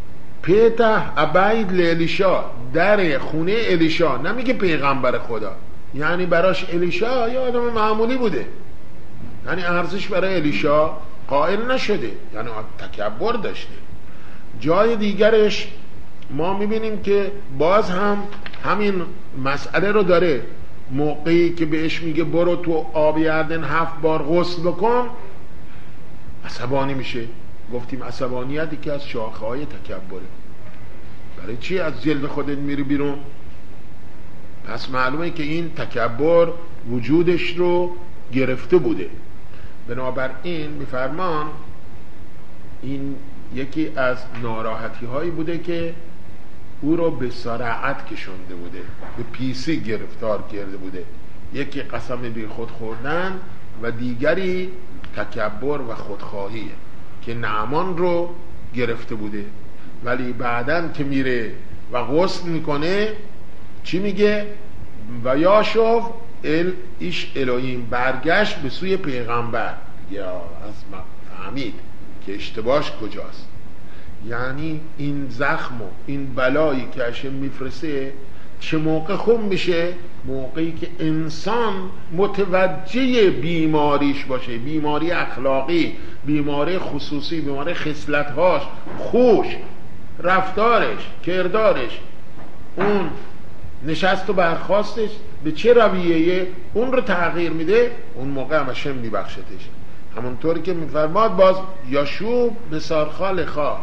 پیته ابید لیلیشا، در خونه الیشا، نمیگه پیغمبر خدا، یعنی براش الیشا یا آدم معمولی بوده، یعنی ارزش برای الیشا قائل نشده، یعنی تکبر داشته. جای دیگرش ما میبینیم که باز هم همین مسئله رو داره، موقعی که بهش میگه برو تو آب یردن هفت بار غسل بکن، عصبانی میشه. گفتیم عصبانیت که از شاخه های تکبره. برای چی از جلد خودت میری بیرون؟ پس معلومه که این تکبر وجودش رو گرفته بوده. بنابراین میفرمان این یکی از ناراحتی هایی بوده که او رو به سرعت کشونده بوده، به پیسی گرفتار کرده بوده. یکی قسم بی خود خوردن و دیگری تکبر و خودخواهیه که نعمان رو گرفته بوده. ولی بعدن که میره و غسل میکنه چی میگه؟ و یا شوف ال ایش الهیم، برگشت به سوی پیغمبر. یا از فهمید که اشتباهش کجاست. یعنی این زخم و این بلایی که هشم میفرسته چه موقع خوب میشه؟ موقعی که انسان متوجه بیماریش باشه، بیماری اخلاقی، بیماری خصوصی، بیماری خصلت‌هاش، خوش رفتارش، کردارش، اون نشست و برخاستش به چه رویه‌ای اون رو تغییر میده، اون موقع هم هشم میبخشتش. همونطوری که میفرماد باز یاشوب به سارخا لخا،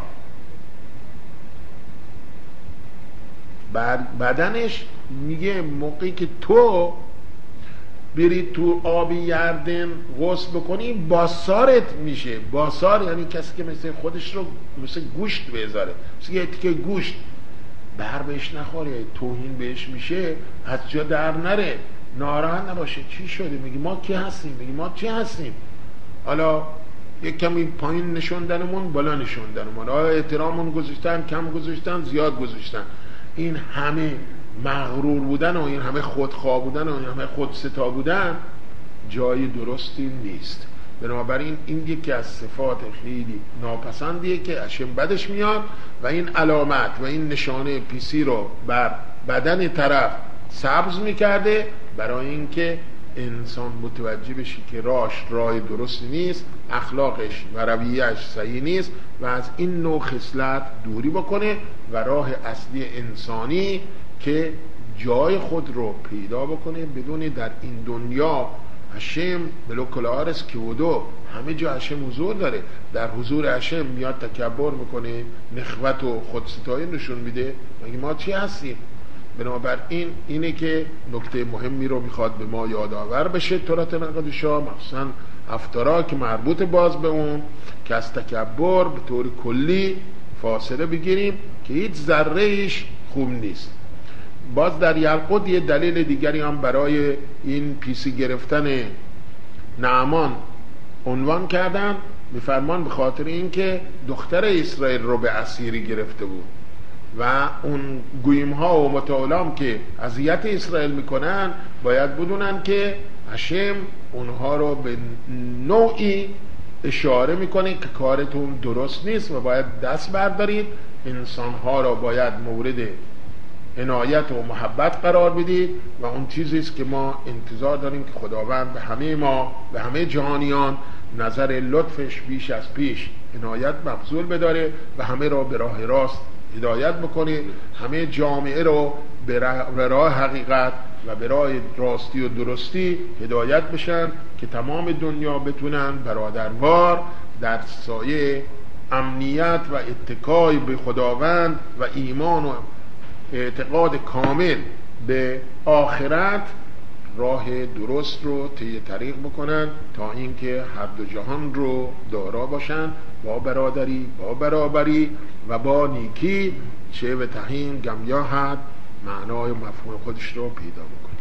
بدنش میگه موقعی که تو بری تو آبی یردن غسل بکنی باسارت میشه. باسار یعنی کسی که مثل خودش رو مثل گوشت بذاره، مثل یه تیکه گوشت، بر بهش نخوره، توهین بهش میشه، از جا در نره، ناراحت نباشه. چی شده؟ میگی ما کی هستیم؟ میگی ما چی هستیم؟ حالا یک کمی پایین نشوندنمون، بالا نشوندنمون، آیا احتراممون گذاشتن، کم گذاشتن، زیاد گذاشتن. این همه مغرور بودن و این همه خودخواه بودن و این همه خودستا بودن جای درستی نیست. بنابراین این یکی از صفات خیلی ناپسندیه که هشم بدش میاد و این علامت و این نشانه پیسی رو بر بدن طرف سبز میکرده برای اینکه انسان متوجه بشه که راهش راه درستی نیست، اخلاقش و رویهش صحیح نیست و از این نوع خصلت دوری بکنه و راه اصلی انسانی که جای خود رو پیدا بکنه، بدون در این دنیا هشم بلو کلارس که ودو همه جا هشم حضور داره، در حضور هشم میاد تکبر میکنه، نخوت و خودستایی نشون میده، مگه ما چی هستیم؟ بنابراین اینه که نکته مهمی رو میخواد به ما یادآور بشه تورات نقد شاه، مخصوصا افترا که مربوط باز به اون، که از تکبر به طور کلی فاصله بگیریم که هیچ ذره ایش خوب نیست. باز در یلقود یه دلیل دیگری هم برای این پیسی گرفتن نعمان عنوان کردن، میفرمان به خاطر اینکه دختر اسرائیل رو به اسیری گرفته بود و اون گویم ها و متعالم که اذیت اسرائیل میکنن باید بدونن که هشم اونها رو به نوعی اشاره میکنه که کارتون درست نیست و باید دست بردارید، انسانها رو باید مورد عنایت و محبت قرار بدید و اون چیزیست که ما انتظار داریم که خداوند به همه ما، به همه جهانیان نظر لطفش بیش از پیش عنایت مبذول بداره و همه را به راه راست هدایت بکنه، همه جامعه رو به راه حقیقت و به راه راستی و درستی هدایت بشن که تمام دنیا بتونن برادروار در سایه امنیت و اتکای به خداوند و ایمان و اعتقاد کامل به آخرت راه درست رو طی طریق بکنن تا اینکه هر دو جهان رو دارا باشن با برادری، با برابری و با نیکی، چه و تهین گمیاهد معنای و مفهوم خودش رو پیدا بکنه.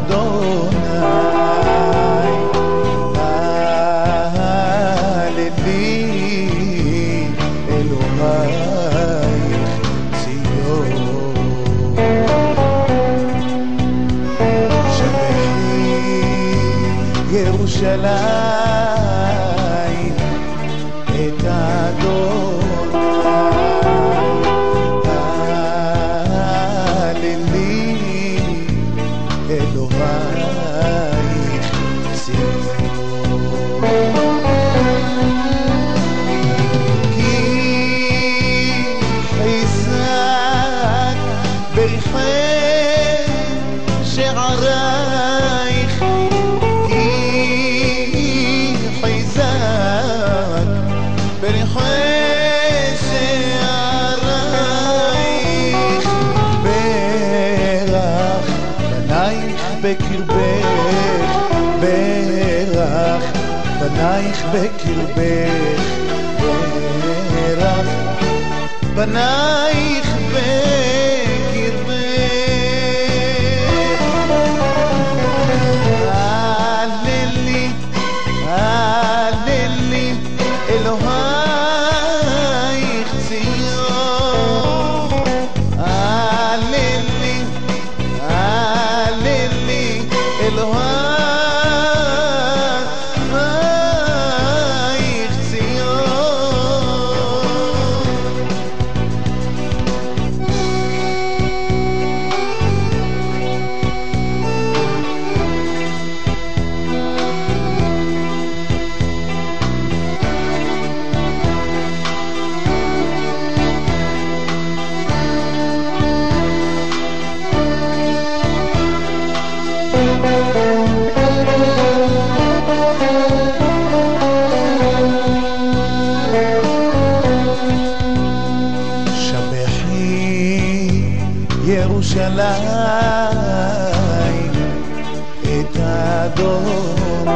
ירושלים את אדוני הללי אלוהייך ציון כי חזק בריחם שערייך בקרבך ברך בנייך בקרבך ברך בנייך בקרבך הללי הללי אלוהייך ציון הללי הללי אלוהייך ציון ירושלים את אדוני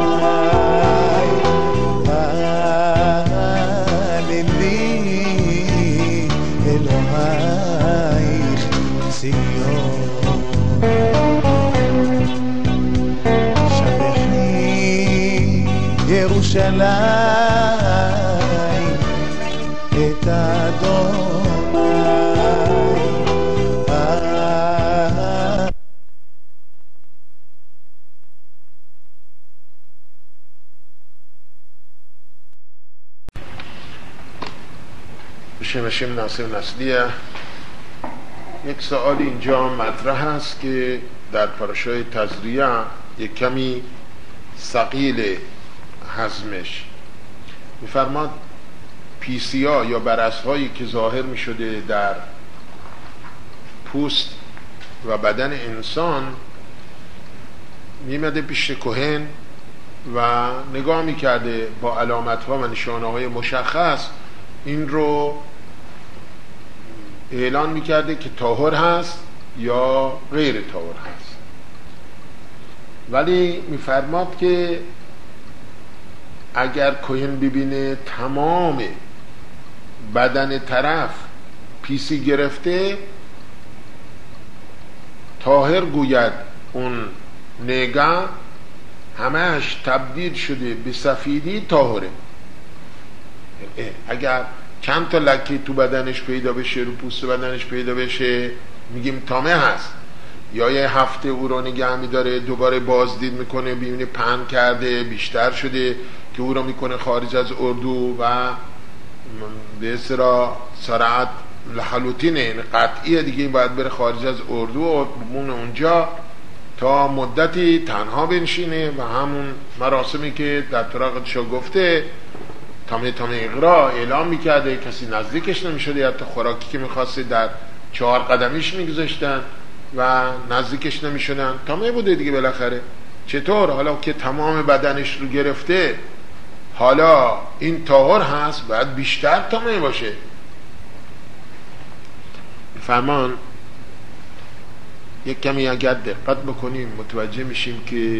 הללי אלוהייך ציון שבחי ירושלים את אדוני בשם השם נעשה ונצליח. یک سوال اینجا مطرح است که در پاراشای تزریع یک کمی ثقیل هضمش. می‌فرماد پی سی ها یا برس هایی که ظاهر می شده در پوست و بدن انسان میمده پیش کهن و نگاه میکرده با علامت ها و نشانه های مشخص این رو اعلان میکرده که طاهر هست یا غیر طاهر هست. ولی میفرماد که اگر کهن ببینه تمام بدن طرف پیسی گرفته طاهر گوید اون نگاه همهش تبدیل شده به سفیدی طاهره. اگر چند تا لکه تو بدنش پیدا بشه رو پوست بدنش پیدا بشه میگیم تامه هست، یا یه هفته او رو نگه میداره دوباره بازدید میکنه ببینه پهن کرده بیشتر شده که او رو میکنه خارج از اردو و به اصطلاح سرعت لحلوتینه یعنی قطعیه دیگه باید بره خارج از اردو و بمونه اونجا تا مدتی تنها بنشینه و همون مراسمی که در طرقاتشا گفته تامه تامه اقرا اعلام میکرده کسی نزدیکش نمیشده، حتی خوراکی که میخواسته در چهار قدمیش میگذاشتن و نزدیکش نمیشدن. تامه بوده دیگه بالاخره. چطور حالا که تمام بدنش رو گرفته حالا این طاهر هست باید بیشتر تامه باشه. فرمان یک کمی اگر دقت بکنیم متوجه میشیم که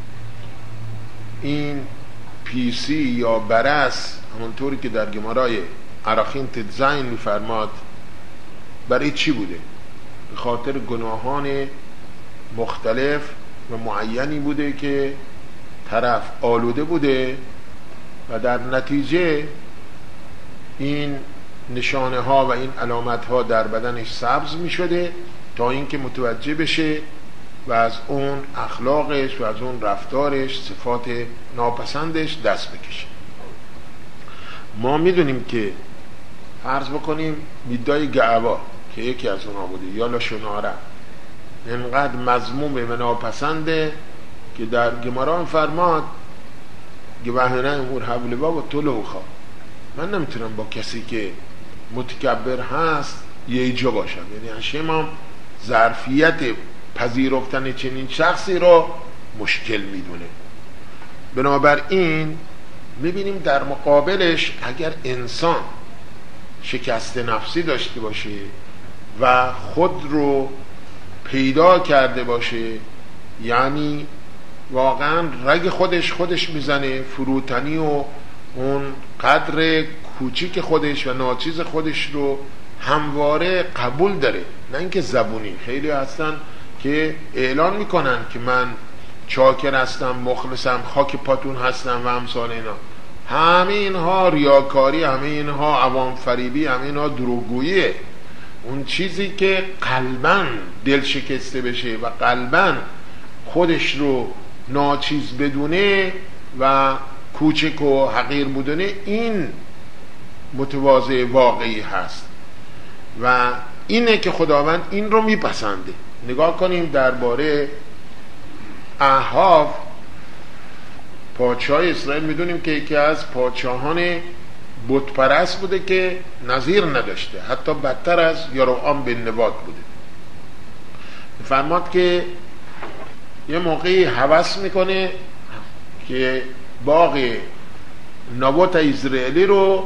این پیسی یا برس همونطوری که در گمارای عراخین تدزین میفرماد برای چی بوده؟ به خاطر گناهان مختلف و معینی بوده که طرف آلوده بوده و در نتیجه این نشانه ها و این علامت ها در بدنش سبز می شده تا اینکه متوجه بشه و از اون اخلاقش و از اون رفتارش، صفات ناپسندش دست بکشه. ما میدونیم که فرض بکنیم میدای گعوا که یکی از اونها بوده یا لاشوناره انقدر مذموم و ناپسنده که در گمارا فرماد گوهنه امور حول با و طلو خواه، من نمیتونم با کسی که متکبر هست یه جا باشم. یعنی هشم هم ظرفیت پذیرفتن چنین شخصی رو مشکل میدونه. بنابراین میبینیم در مقابلش اگر انسان شکست نفسی داشته باشه و خود رو پیدا کرده باشه، یعنی واقعا رگ خودش خودش میزنه، فروتنی و اون قدر کوچیک خودش و ناچیز خودش رو همواره قبول داره، نه اینکه زبونی. خیلی هستن که اعلان میکنن که من چاکر هستم، مخلصم، خاک پاتون هستم و امثال اینا. همه اینها ریاکاری، همه اینها عوام فریبی، همه اینها دروغگوییه. اون چیزی که قلباً دل شکسته بشه و قلباً خودش رو ناچیز بدونه و کوچک و حقیر بدونه، این متواضع واقعی هست و اینه که خداوند این رو میپسنده. نگاه کنیم درباره احاف پادشاه اسرائیل، میدونیم که یکی از پادشاهان بت پرست بوده که نظیر نداشته، حتی بدتر از یروام بن نبات بوده. فرماد که یه موقعی هوس میکنه که باغ نبات اسرائیلی رو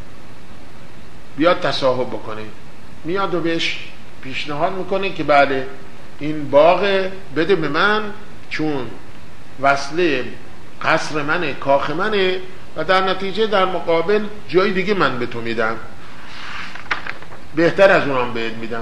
بیاد تصاحب بکنه. میاد و بهش پیشنهاد میکنه که بله این باغ بده به من، چون وصله قصر منه، کاخ منه و در نتیجه در مقابل جای دیگه من به تو میدم، بهتر از اونم بهت میدم.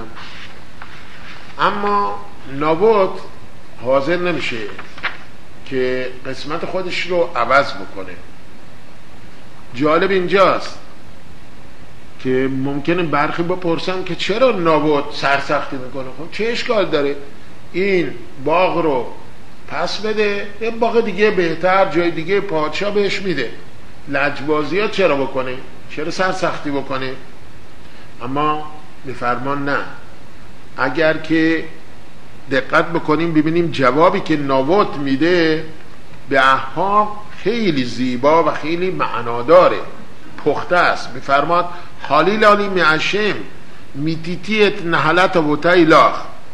اما نبات حاضر نمیشه که قسمت خودش رو عوض بکنه. جالب اینجاست که ممکنه برخی بپرسن که چرا نبات سرسختی میکنه؟ خب چه اشکال داره؟ این باغ رو پس بده، یه باغ دیگه بهتر جای دیگه پادشاه بهش میده. لجبازی ها چرا بکنه؟ چرا سرسختی بکنه؟ اما میفرمان نه. اگر که دقت بکنیم ببینیم جوابی که نبات میده به احاف خیلی زیبا و خیلی معناداره، پخته است. میفرماد حالی لالی معشم میتیتیت نهلت و تایلاخ،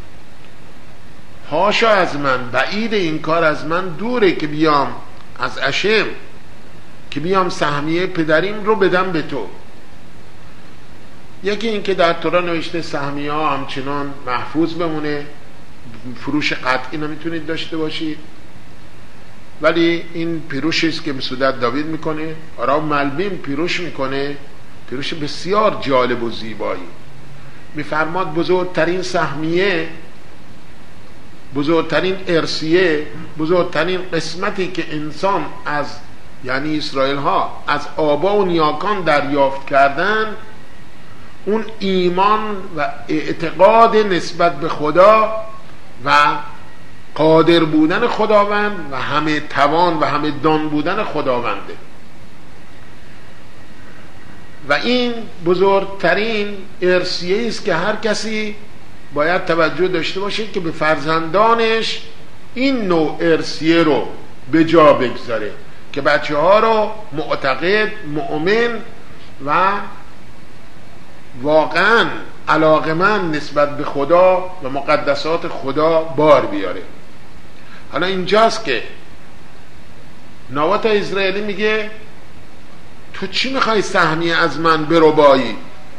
هاشا از من، بعید این کار از من دوره که بیام از اشم، که بیام سهمیه پدریم رو بدم به تو. یکی این که در تورا نوشته سهمیه ها همچنان محفوظ بمونه، فروش قطعی نمیتونید داشته باشید، ولی این پیروشی است که مسعود داوید میکنه، آرا ملبیم پیروش میکنه، پیروش بسیار جالب و زیبایی. میفرماد بزرگترین سهمیه، بزرگترین ارثیه، بزرگترین قسمتی که انسان از یعنی اسرائیل ها از آبا و نیاکان دریافت کردن، اون ایمان و اعتقاد نسبت به خدا و قادر بودن خداوند و همه توان و همه دان بودن خداونده. و این بزرگترین ارثیه است که هر کسی باید توجه داشته باشه که به فرزندانش این نوع ارثیه رو به جا بگذاره، که بچه ها رو معتقد، مؤمن و واقعا علاقمند نسبت به خدا و مقدسات خدا بار بیاره. حالا اینجاست که نبات اسرائیلی میگه تو چی میخوای سهمیه از من بربایی؟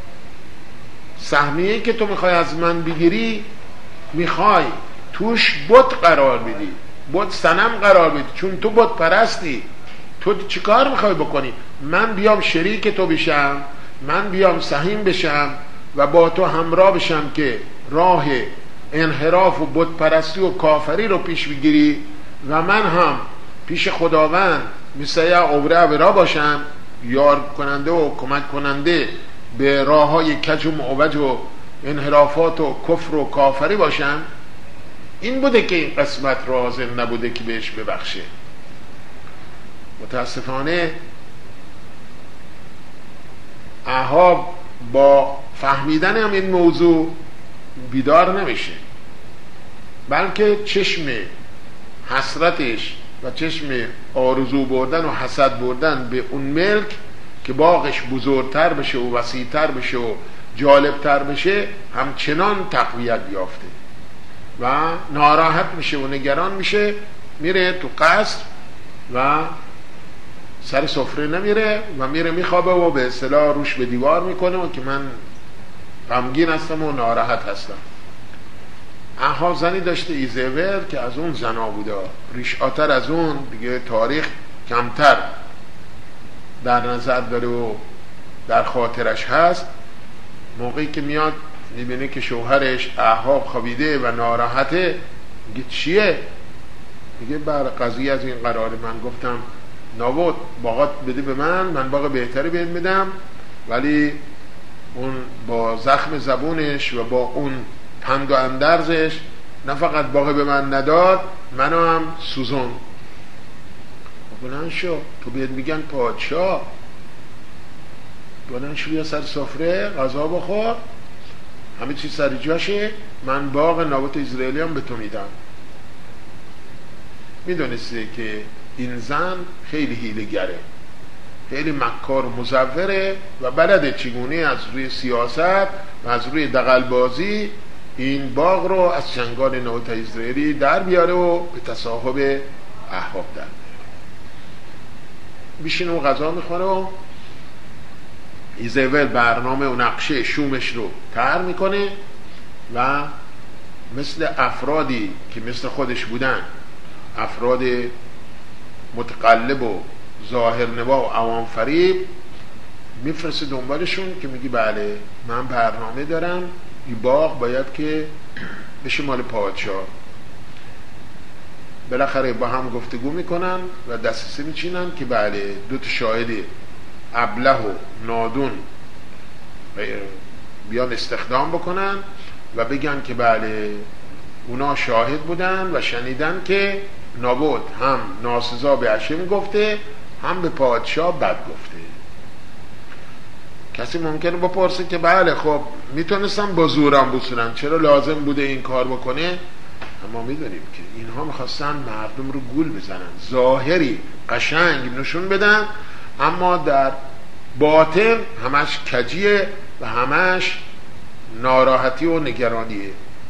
سهمیه که تو میخوای از من بگیری میخوای توش بت قرار بدی، بت صنم قرار بدی، چون تو بت پرستی. تو چی کار میخوای بکنی؟ من بیام شریک تو بشم، من بیام سهیم بشم و با تو همراه بشم که راه انحراف و بت پرستی و کافری رو پیش بگیری و من هم پیش خداوند مثل یه عبره عبرا باشم، یار کننده و کمک کننده به راه های کج و معوج و انحرافات و کفر و کافری باشم، این بوده که این قسمت رو حاضر نبوده که بهش ببخشه. متاسفانه احاب با فهمیدن هم این موضوع بیدار نمیشه، بلکه چشم حسرتش و چشم آرزو بردن و حسد بردن به اون ملک که باغش بزرگتر بشه و وسیعتر بشه و جالبتر بشه همچنان تقویت یافته و ناراحت میشه و نگران میشه، میره تو قصر و سر سفره نمیره و میره میخوابه و به اصطلاح روش به دیوار میکنه و که من غمگین هستم و ناراحت هستم. احاب زنی داشته ایزبل که از اون زنا بوده، ریشاتر از اون دیگه تاریخ کمتر در نظر داره و در خاطرش هست. موقعی که میاد میبینه که شوهرش احاب خوابیده و ناراحته، میگه چیه؟ میگه بر قضیه از این قراره، من گفتم نابود باغات بده به من، من باغ بهتری بهت میدم، ولی اون با زخم زبونش و با اون پند و اندرزش نه فقط باغ به من نداد، منو هم سوزون. بلند شو، تو بهت میگن پادشاه، بلند شو بیا سر سفره غذا بخور، همه چیز سر جاشه، من باغ نابوت اسرائیلی هم به تو میدم. میدونسته که این زن خیلی حیله‌گره، خیلی مکار و مزوره و بلده چگونه از روی سیاست و از روی دغل‌بازی این باغ رو از چنگال نابوت اسرائیلی در بیاره و به تصاحب احاب در بیاره. بیشین و غذا میخوره و ایزبل برنامه و نقشه شومش رو طرح میکنه و مثل افرادی که مثل خودش بودن، افراد متقلب و ظاهر نوا و عوام فریب، میفرسته دنبالشون که میگی بله من برنامه دارم، این باغ باید که بشه مال پادشاه. بالاخره با هم گفتگو میکنن و دسترسی میچینن که بله دو تا شاهد ابله و نادون بیان استخدام بکنن و بگن که بله اونا شاهد بودن و شنیدن که نابوت هم ناسزا به هشم گفته هم به پادشاه بد گفته. کسی ممکنه بپرسه که بله خب میتونستم با زورم بسونن، چرا لازم بوده این کار بکنه؟ اما میدونیم که اینها میخواستن مردم رو گول بزنن، ظاهری قشنگ نشون بدن اما در باطن همش کجیه و همش ناراحتی و نگرانیه.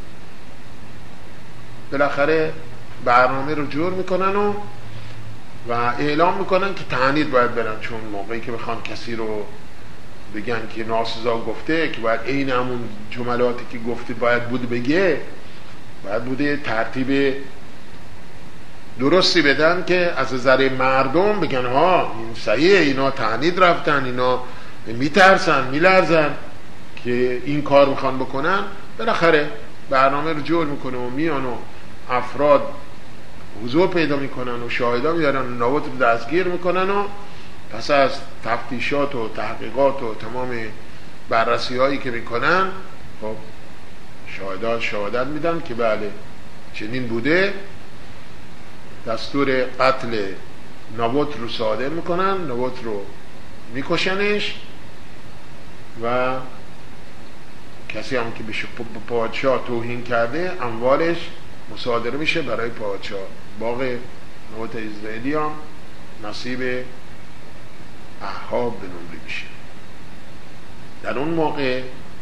بالاخره برنامه رو جور میکنن و و اعلام میکنن که تعنید باید برن، چون موقعی که بخوان کسی رو بگن که ناسزا گفته که باید عین همون جملاتی که گفته باید بود بگه، باید بوده ترتیب درستی بدن که از نظر مردم بگن ها این صحیحه، اینا تعنید رفتن، اینا میترسن میلرزن که این کار میخوان بکنن. بالاخره برنامه رو جور میکنه و میان و افراد حضور پیدا میکنن و شاهدا میارن و نابوت رو دستگیر میکنن و پس از تفتیشات و تحقیقات و تمام بررسی هایی که میکنن خب شاهدا شهادت میدن که بله چنین بوده. دستور قتل نابوت رو صادر میکنن، نابوت رو میکشنش و کسی هم که به پادشاه توهین کرده اموالش مصادره میشه برای پادشاه. باغ نابوت اسرائیلی هم نصیب احاب به نمره میشه. در اون موقع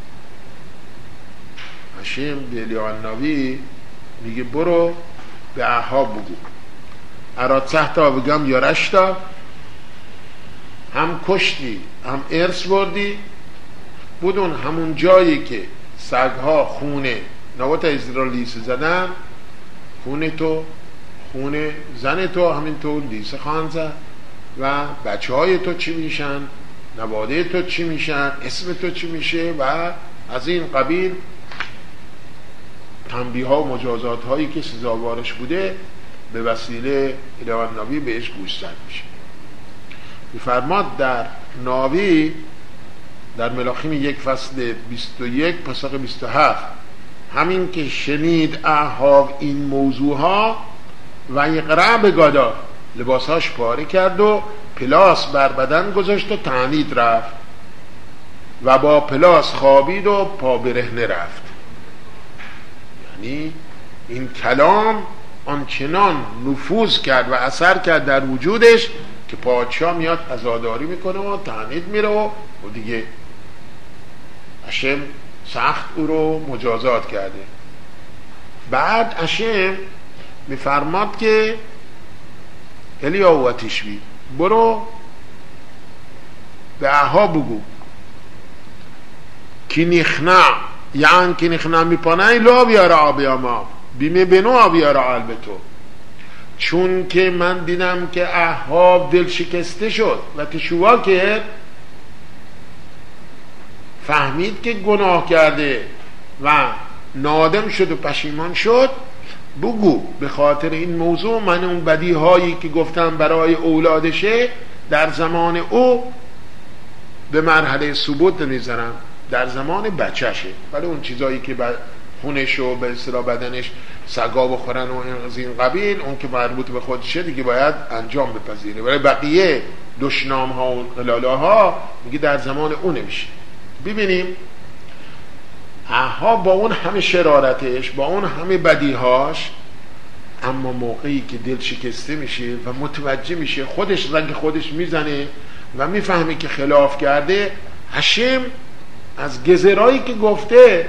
هشم به الیعنوی میگه برو به احاب بگو اراتحتا بگم یا رشتا، هم کشتی هم ارث بردی، بدون همون جایی که سگها خونه نابوت اسرائیلی زدن خونه تو خونه زن تو همینطور لیسه خواهند زد و بچه های تو چی میشن، نواده تو چی میشن، اسم تو چی میشه و از این قبیل تنبیه ها و مجازات هایی که سزاوارش بوده به وسیله اله نبی بهش گوشزد میشه. میفرماد در ناوی در ملاخیم یک فصل بیست و یک پاسخ بیست و هفت، همین که شنید اهاب این موضوع ها و یقرع بگادا، لباساش پاره کرد و پلاس بر بدن گذاشت و تعنید رفت و با پلاس خوابید و پا برهنه رفت. یعنی این کلام آنچنان نفوذ کرد و اثر کرد در وجودش که پادشاه میاد عزاداری میکنه و تعنید میره و دیگه هشم سخت او رو مجازات کرده. بعد هشم میفرماد که الیاهو و تشبی برو به اها بگو کی نخنا یعن کی نخنا میپانه لا بیاره آبی اما بیمه بنو آبیاره البتو، چون که من دیدم که اهاب دل شکسته شد و تشوا کرد، فهمید که گناه کرده و نادم شد و پشیمان شد، بگو به خاطر این موضوع من اون بدی هایی که گفتم برای اولادشه در زمان او به مرحله ثبوت میذارم، در زمان بچهشه، ولی اون چیزایی که خونش و به اصطلاح بدنش سگا بخورن و از این قبیل، اون که مربوط به خودشه دیگه باید انجام بپذیره، ولی بقیه دشنام ها و قلاله ها میگه در زمان اون نمیشه. ببینیم اها با اون همه شرارتش، با اون همه بدیهاش، اما موقعی که دل شکسته میشه و متوجه میشه خودش رنگ خودش میزنه و میفهمه که خلاف کرده، هشم از گزرایی که گفته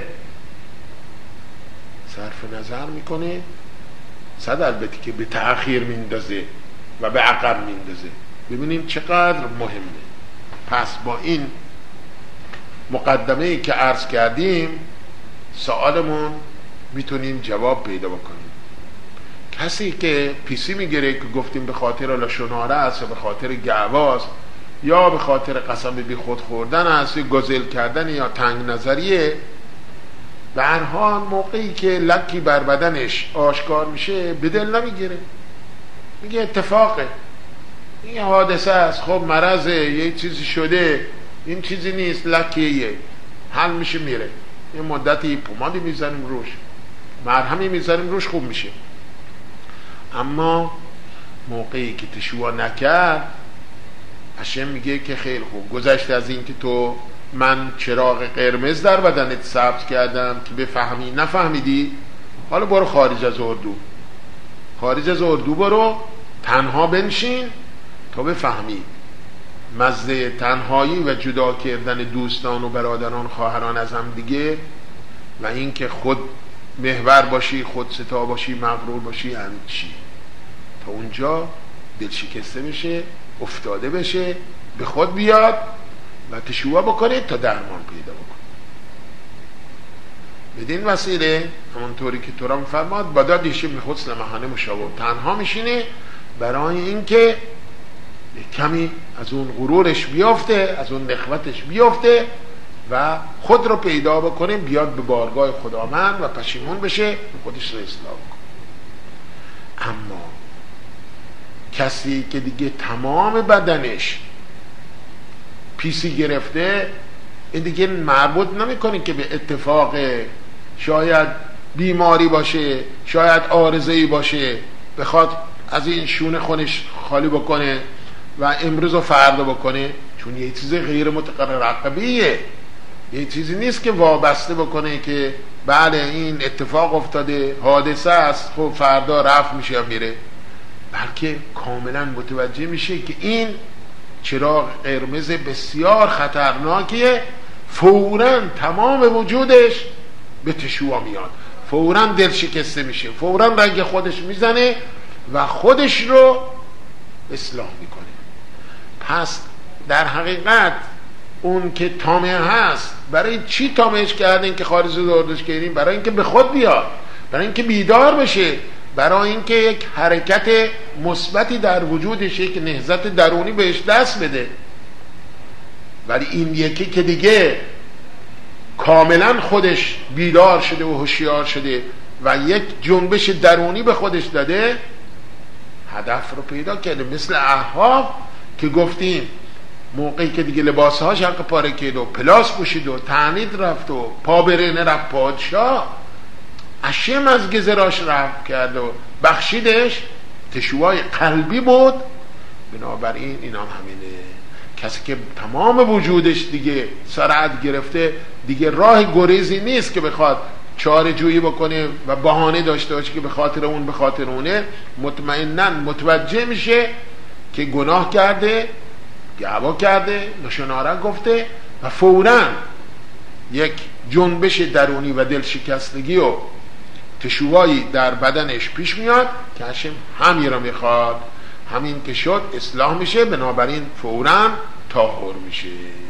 صرف نظر میکنه، صد البته که به تأخیر میندازه و به عقب میندازه. ببینیم چقدر مهمه. پس با این مقدمه‌ای که عرض کردیم سوالمون میتونیم جواب پیدا بکنیم. کسی که پیسی میگیره که گفتیم به خاطر لاشوناره است یا به خاطر گعواست یا به خاطر قسم بی خود خوردن است یا گزل کردن یا تنگ نظریه، به هر حال موقعی که لکی بر بدنش آشکار میشه به دل نمیگیره، میگه اتفاقه، این حادثه است، خب مرضه، یه چیزی شده، این چیزی نیست، لکیه، حل میشه میره، یه مدتی پومادی میزنیم روش، مرهمی میزنیم روش، خوب میشه. اما موقعی که تشوا نکرد، هشم میگه که خیلی خوب گذشت از این که تو من چراغ قرمز در بدنت ثبت کردم که بفهمی نفهمیدی، حالا برو خارج از اردو، خارج از اردو برو، تنها بنشین تا بفهمی مزه تنهایی و جدا کردن دوستان و برادران خواهران از هم دیگه و این که خود محور باشی، خود ستا باشی، مغرور باشی، همین چی. تا اونجا دل شکسته بشه، افتاده بشه، به خود بیاد و تشوا بکنه تا درمان پیدا بکنه. بدین وسیله همونطوری که تو را میفرماد بادا دیشه به حسن محانه مشابه، تنها میشینه برای اینکه کمی از اون غرورش بیافته، از اون نخوتش بیافته و خود رو پیدا بکنه، بیاد به بارگاه خداوند و پشیمون بشه، خودش رو اصلاح بکنه. اما کسی که دیگه تمام بدنش پیسی گرفته، این دیگه مربوط نمیکنه که به اتفاق شاید بیماری باشه، شاید عارضه‌ای باشه، بخواد از این شونه خونش خالی بکنه و امروز و فردا بکنه، چون یه چیز غیر متقرر عقبیه، یه چیزی نیست که وابسته بکنه که بله این اتفاق افتاده، حادثه است، خب فردا رفت میشه یا میره، بلکه کاملا متوجه میشه که این چراغ قرمز بسیار خطرناکیه، فوراً تمام وجودش به تشوا میاد، فوراً دل شکسته میشه، فوراً رنگ خودش میزنه و خودش رو اصلاح میکنه. پس در حقیقت اون که طامع هست، برای چی طامعش کردین که خارج دردش کردین؟ برای اینکه به خود بیاد، برای اینکه بیدار بشه، برای اینکه یک حرکت مثبتی در وجودش، یک نهضت درونی بهش دست بده. ولی این یکی که دیگه کاملا خودش بیدار شده و هوشیار شده و یک جنبش درونی به خودش داده، هدف رو پیدا کرده. مثل احاف که گفتیم موقعی که دیگه لباسهاش حق پاره کرد و پلاس پوشید و تعنید رفت و پا برهنه رفت پادشاه، اشم از گذراش رفت کرد و بخشیدش، تشوهای قلبی بود. بنابراین این هم همینه، کسی که تمام وجودش دیگه سرعت گرفته، دیگه راه گریزی نیست که بخواد چاره جویی بکنه و بهانه داشته باشه که به خاطر اون به خاطر اونه. مطمئناً متوجه میشه که گناه کرده، گعبا کرده، نشنارک گفته و فوراً یک جنبش درونی و دل شکستگی و تشوهایی در بدنش پیش میاد که هشم همین رو میخواد. همین که شد اصلاح میشه، بنابراین فوراً طاهر میشه.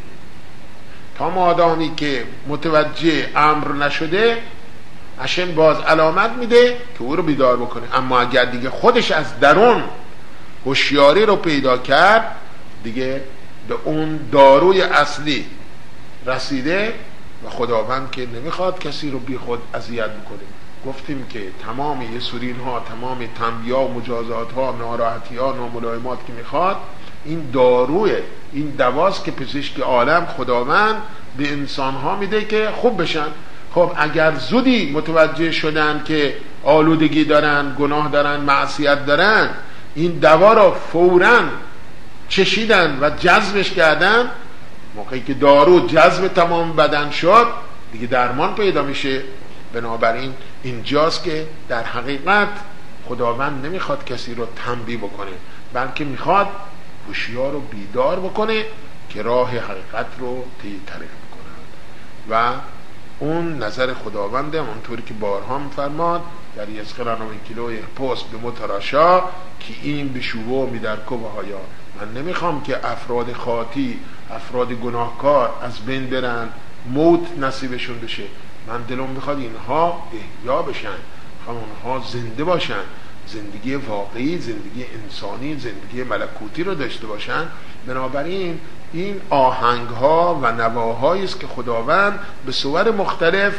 تا مادامی که متوجه امر نشده، هشم باز علامت میده که او رو بیدار بکنه. اما اگر دیگه خودش از درون هوشیاری رو پیدا کرد، دیگه به اون داروی اصلی رسیده و خداوند که نمیخواد کسی رو بی خود اذیت بکنه. گفتیم که تمام یسورین ها، تمام تنبیه ها، مجازات ها، ناراحتی ها، ناملایمات که میخواد، این داروی، این دواست که پزشک عالم خداوند به انسان ها میده که خوب بشن. خب اگر زودی متوجه شدن که آلودگی دارن، گناه دارن، معصیت دارن، این دوا رو فوراً چشیدن و جذبش کردن، موقعی که دارو جذب تمام بدن شد، دیگه درمان پیدا میشه. بنابراین اینجاست که در حقیقت خداوند نمیخواد کسی رو تنبیه بکنه، بلکه میخواد هوشیار رو بیدار بکنه که راه حقیقت رو طی طریق بکنه. و اون نظر خداونده، اونطوری که بارها میفرماد در یزقران و کیلوی پست به متراشا که این به شوو میدرکو و هایا. من نمیخوام که افراد خاطی، افراد گناهکار از بین برن، موت نصیبشون بشه. من دلم میخواد اینها احیا بشن، میخوام اونها زنده باشن، زندگی واقعی، زندگی انسانی، زندگی ملکوتی رو داشته باشن. بنابراین این آهنگ ها و نواهایی است که خداوند به صور مختلف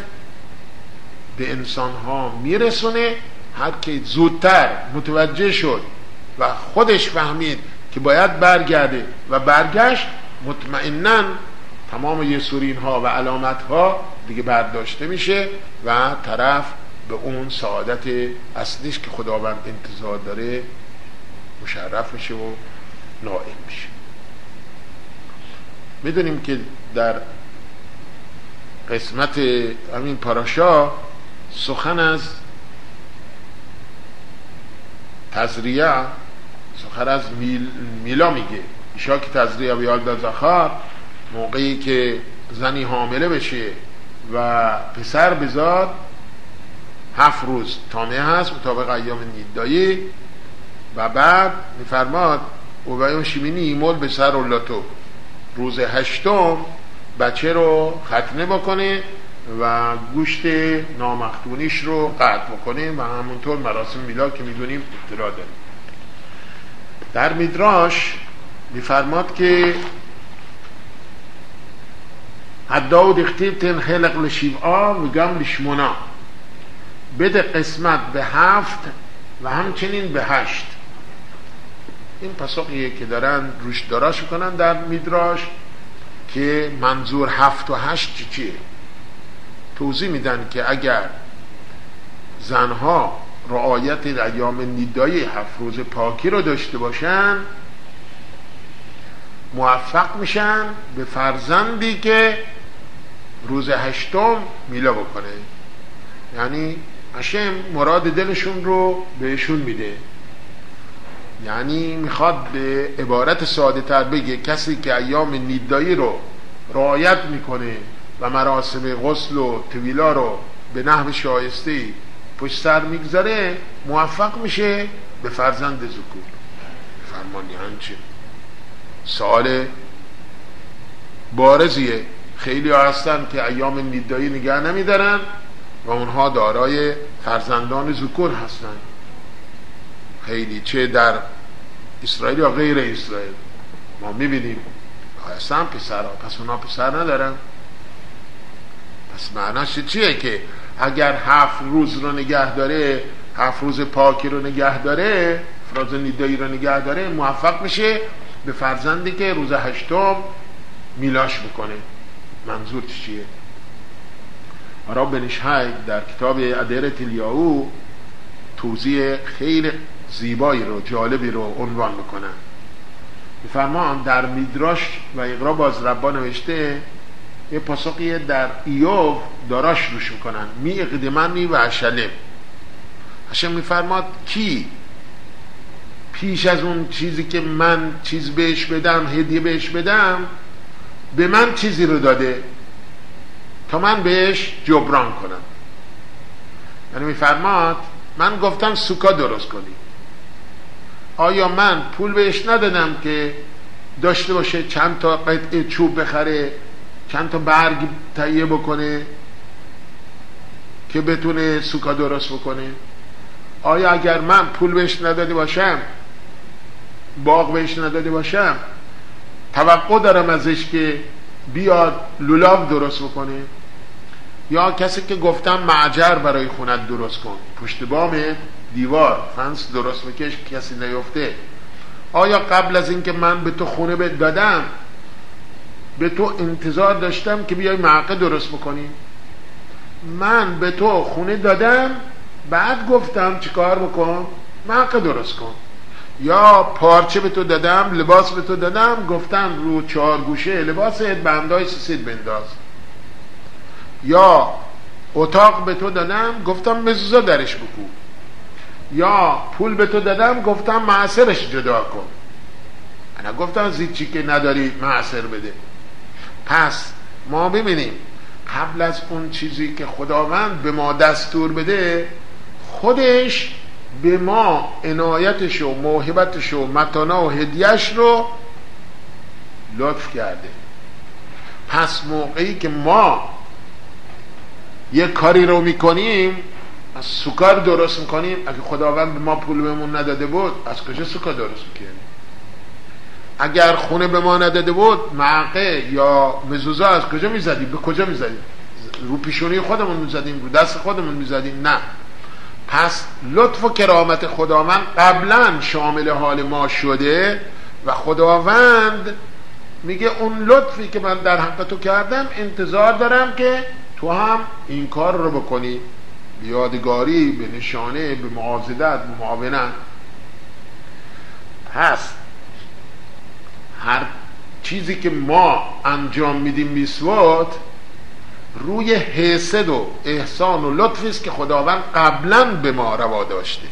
به انسان ها میرسونه. هر که زودتر متوجه شد و خودش فهمید که باید برگرده و برگشت، مطمئناً تمام یسورین ها و علامت ها دیگه برداشته میشه و طرف به اون سعادت اصلیش که خداوند انتظار داره مشرف میشه و نائل میشه. میدونیم که در قسمت همین پاراشا سخن از تزریع، سخن از میل میلا میگه. ایشا که تزریع و یالدا زخار، موقعی که زنی حامله بشه و پسر بزاد، هفت روز تامه هست مطابق ایام نیدایی و بعد میفرماد او بیان شیمینی ایمول به سر اللاتو، روز هشتم بچه رو ختنه بکنه و گوشت نامختونیش رو قطع بکنه و همونطور مراسم میلاد که میدونیم اطلاع داریم. در میدراش میفرماد که حداود اختیب تن خلق لشیبعا و گم لشمونا، بده قسمت به هفت و همچنین به هشت. این پاسخیه که دارن روش دراش کنن در میدراش که منظور هفت و هشت چی چیه. توضیح میدن که اگر زنها رعایت ایام نیدایی هفت روز پاکی رو داشته باشن، موفق میشن به فرزندی که روز هشتم میلا بکنه. یعنی هشم مراد دلشون رو بهشون میده. یعنی میخواد به عبارت ساده تر بگه کسی که ایام نیدایی رو رعایت میکنه و مراسم غسل و طویلا رو به نحو شایسته پشت سر میگذاره، موفق میشه به فرزند ذکور. فرمانی همچه سوال بارزیه. خیلی ها هستن که ایام نیدایی نگه نمیدارن و اونها دارای فرزندان ذکور هستن. خیلی، چه در اسرائیل یا غیر اسرائیل ما میبینیم هستن پسر ها، پس اونها پسر ندارن. پس معناش چیه؟ که اگر هفت روز رو نگه داره، هفت روز پاکی رو نگه داره، فراز نیدایی رو نگه داره، موفق میشه به فرزندی که روز هشتم میلاش میکنه. منظور چیه؟ آرا بن شهید در کتاب ادیرة الیاهو توضیح خیلی زیبایی رو، جالبی رو عنوان میکنن. میفرمان در میدراش و اقرا باز ربا نوشته یه پاسخی در ایوب داراش روش میکنن، می اقدمنی و اشلم. هشم میفرماد کی پیش از اون چیزی که من چیز بهش بدم، هدیه بهش بدم، به من چیزی رو داده تا من بهش جبران کنم. یعنی میفرماد من گفتم سوکا درست کنی، آیا من پول بهش ندادم که داشته باشه چند تا قطعه چوب بخره، چند تا برگ تهیه بکنه که بتونه سوکا درست بکنه؟ آیا اگر من پول بهش نداده باشم، باغ بهش نداده باشم، توقع دارم ازش که بیاد لولاب درست بکنه؟ یا کسی که گفتم معجر برای خونت درست کن، پشت بام دیوار فنس درست بکش کسی نیفته، آیا قبل از اینکه من به تو خونه بهت دادم به تو انتظار داشتم که بیای معقه درست بکنی؟ من به تو خونه دادم، بعد گفتم چیکار بکن؟ معقه درست کن. یا پارچه به تو دادم، لباس به تو دادم، گفتم رو چهار گوشه لباست بندای سیسید بنداز. یا اتاق به تو دادم، گفتم مزوزا درش بکو. یا پول به تو دادم، گفتم معصرش جدا کن. انا گفتم زیچی که نداری معصر بده. پس ما ببینیم قبل از اون چیزی که خداوند به ما دستور بده، خودش به ما عنایتش و موهبتش و متانا و هدیهش رو لطف کرده. پس موقعی که ما یه کاری رو میکنیم، از سوکار درست میکنیم، اگه خداوند به ما پول بهمون نداده بود از کجا سوکار درست میکنیم؟ اگر خونه به ما نداده بود معقه یا مزوزا از کجا میزدیم؟ به کجا میزدیم؟ رو پیشونی خودمون میزدیم؟ رو دست خودمون میزدیم؟ نه. پس لطف و کرامت خداوند قبلا شامل حال ما شده و خداوند میگه اون لطفی که من در حق تو کردم انتظار دارم که تو هم این کار رو بکنی، به یادگاری، به نشانه، به معاضدت، به معاونت. پس هر چیزی که ما انجام میدیم میسوات روی حسد و احسان و لطفی است که خداوند قبلا به ما روا داشته.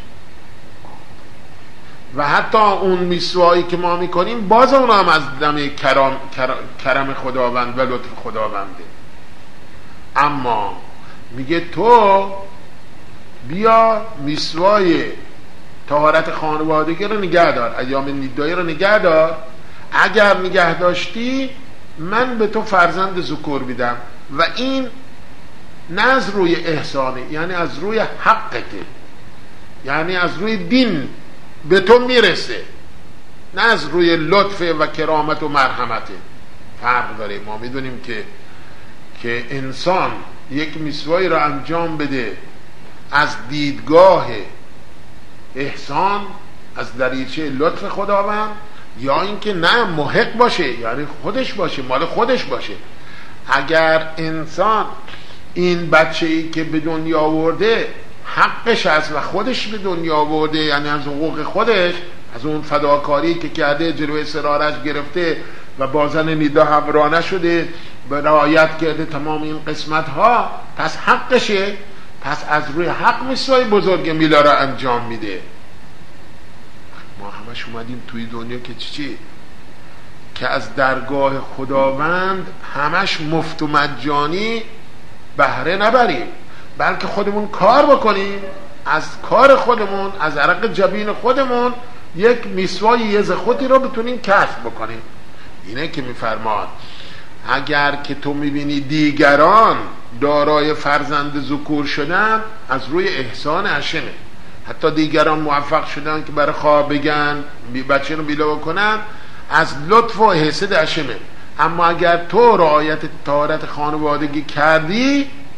و حتی اون میسوایی که ما میکنیم باز اون هم از دم کرم, کرم خداوند و لطف خداونده. اما میگه تو بیا میسوای طهارت خانوادگی رو نگه دار، ایام نیدایی رو نگه دار، اگر نگه داشتی من به تو فرزند ذکور میدم. و این نه از روی احسانه، یعنی از روی حقته، یعنی از روی دین به تو میرسه، نه از روی لطف و کرامت و مرحمته. فرق داره. ما میدونیم که که انسان یک میسوایی رو انجام بده از دیدگاه احسان، از دریچه لطف خداوند، یا اینکه نه محق باشه، یعنی خودش باشه، مال خودش باشه. اگر انسان این بچه‌ای که به دنیا آورده حقش است و خودش به دنیا آورده، یعنی از حقوق خودش، از اون فداکاری که کرده، جلوی سرارش گرفته و بازن نیدا همراه نشده، به رعایت کرده تمام این قسمت ها، پس حقشه. پس از روی حق میسوای بزرگ میلا را انجام میده. ما همش اومدیم توی دنیا که چی چی که از درگاه خداوند همش مفت و مجانی بهره نبریم، بلکه خودمون کار بکنیم، از کار خودمون، از عرق جبین خودمون یک میسوای یز خودی رو بتونیم کسب بکنیم. اینه که میفرماد اگر که تو میبینی دیگران دارای فرزند ذکور شدن، از روی احسان هشمه. حتی دیگران موفق شدن که برای خواب بگن، بچه رو بیله بکنن، از لطف و حسد هشمه. اما اگر تو رعایت طهارت خانوادگی کردی،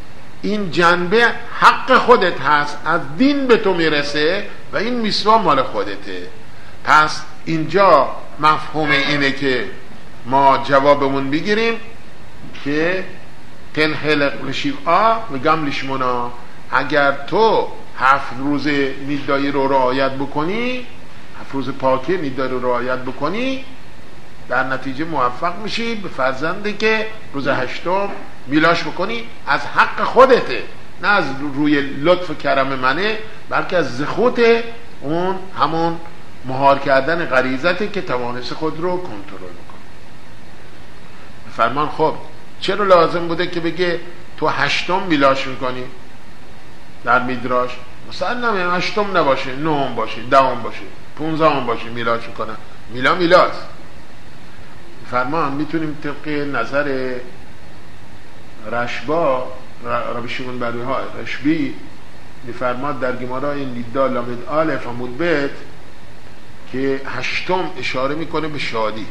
این جنبه حق خودت هست، از دین به تو میرسه و این میسوا مال خودته. پس اینجا مفهوم اینه که ما جوابمون بگیریم که تنحلق لشیعا و گم لشمنا، اگر تو هفت روز نیدایی رو رعایت بکنی، هفت روز پاکی نیدایی رو رعایت بکنی، در نتیجه موفق میشی به فرزندی که روز هشتم میلاش بکنی. از حق خودته، نه از روی لطف و کرم منه، بلکه از زخوت اون همون مهار کردن غریزته که توانست خود رو کنترل بکنه. فرمان خب چرا لازم بوده که بگه تو هشتم میلاش میکنی؟ در میدراش مثلا هشتم نباشه، نهم باشه، دهم باشه، پونزدهم باشه میلاش میکنن. میلا میلاست. فرمان میتونیم طبق نظر رشبا، ربی شیمون بروی ها رشبی میفرماد در گمارای نیدا لامد آلف عمود بیت که هشتم اشاره میکنه به شادی،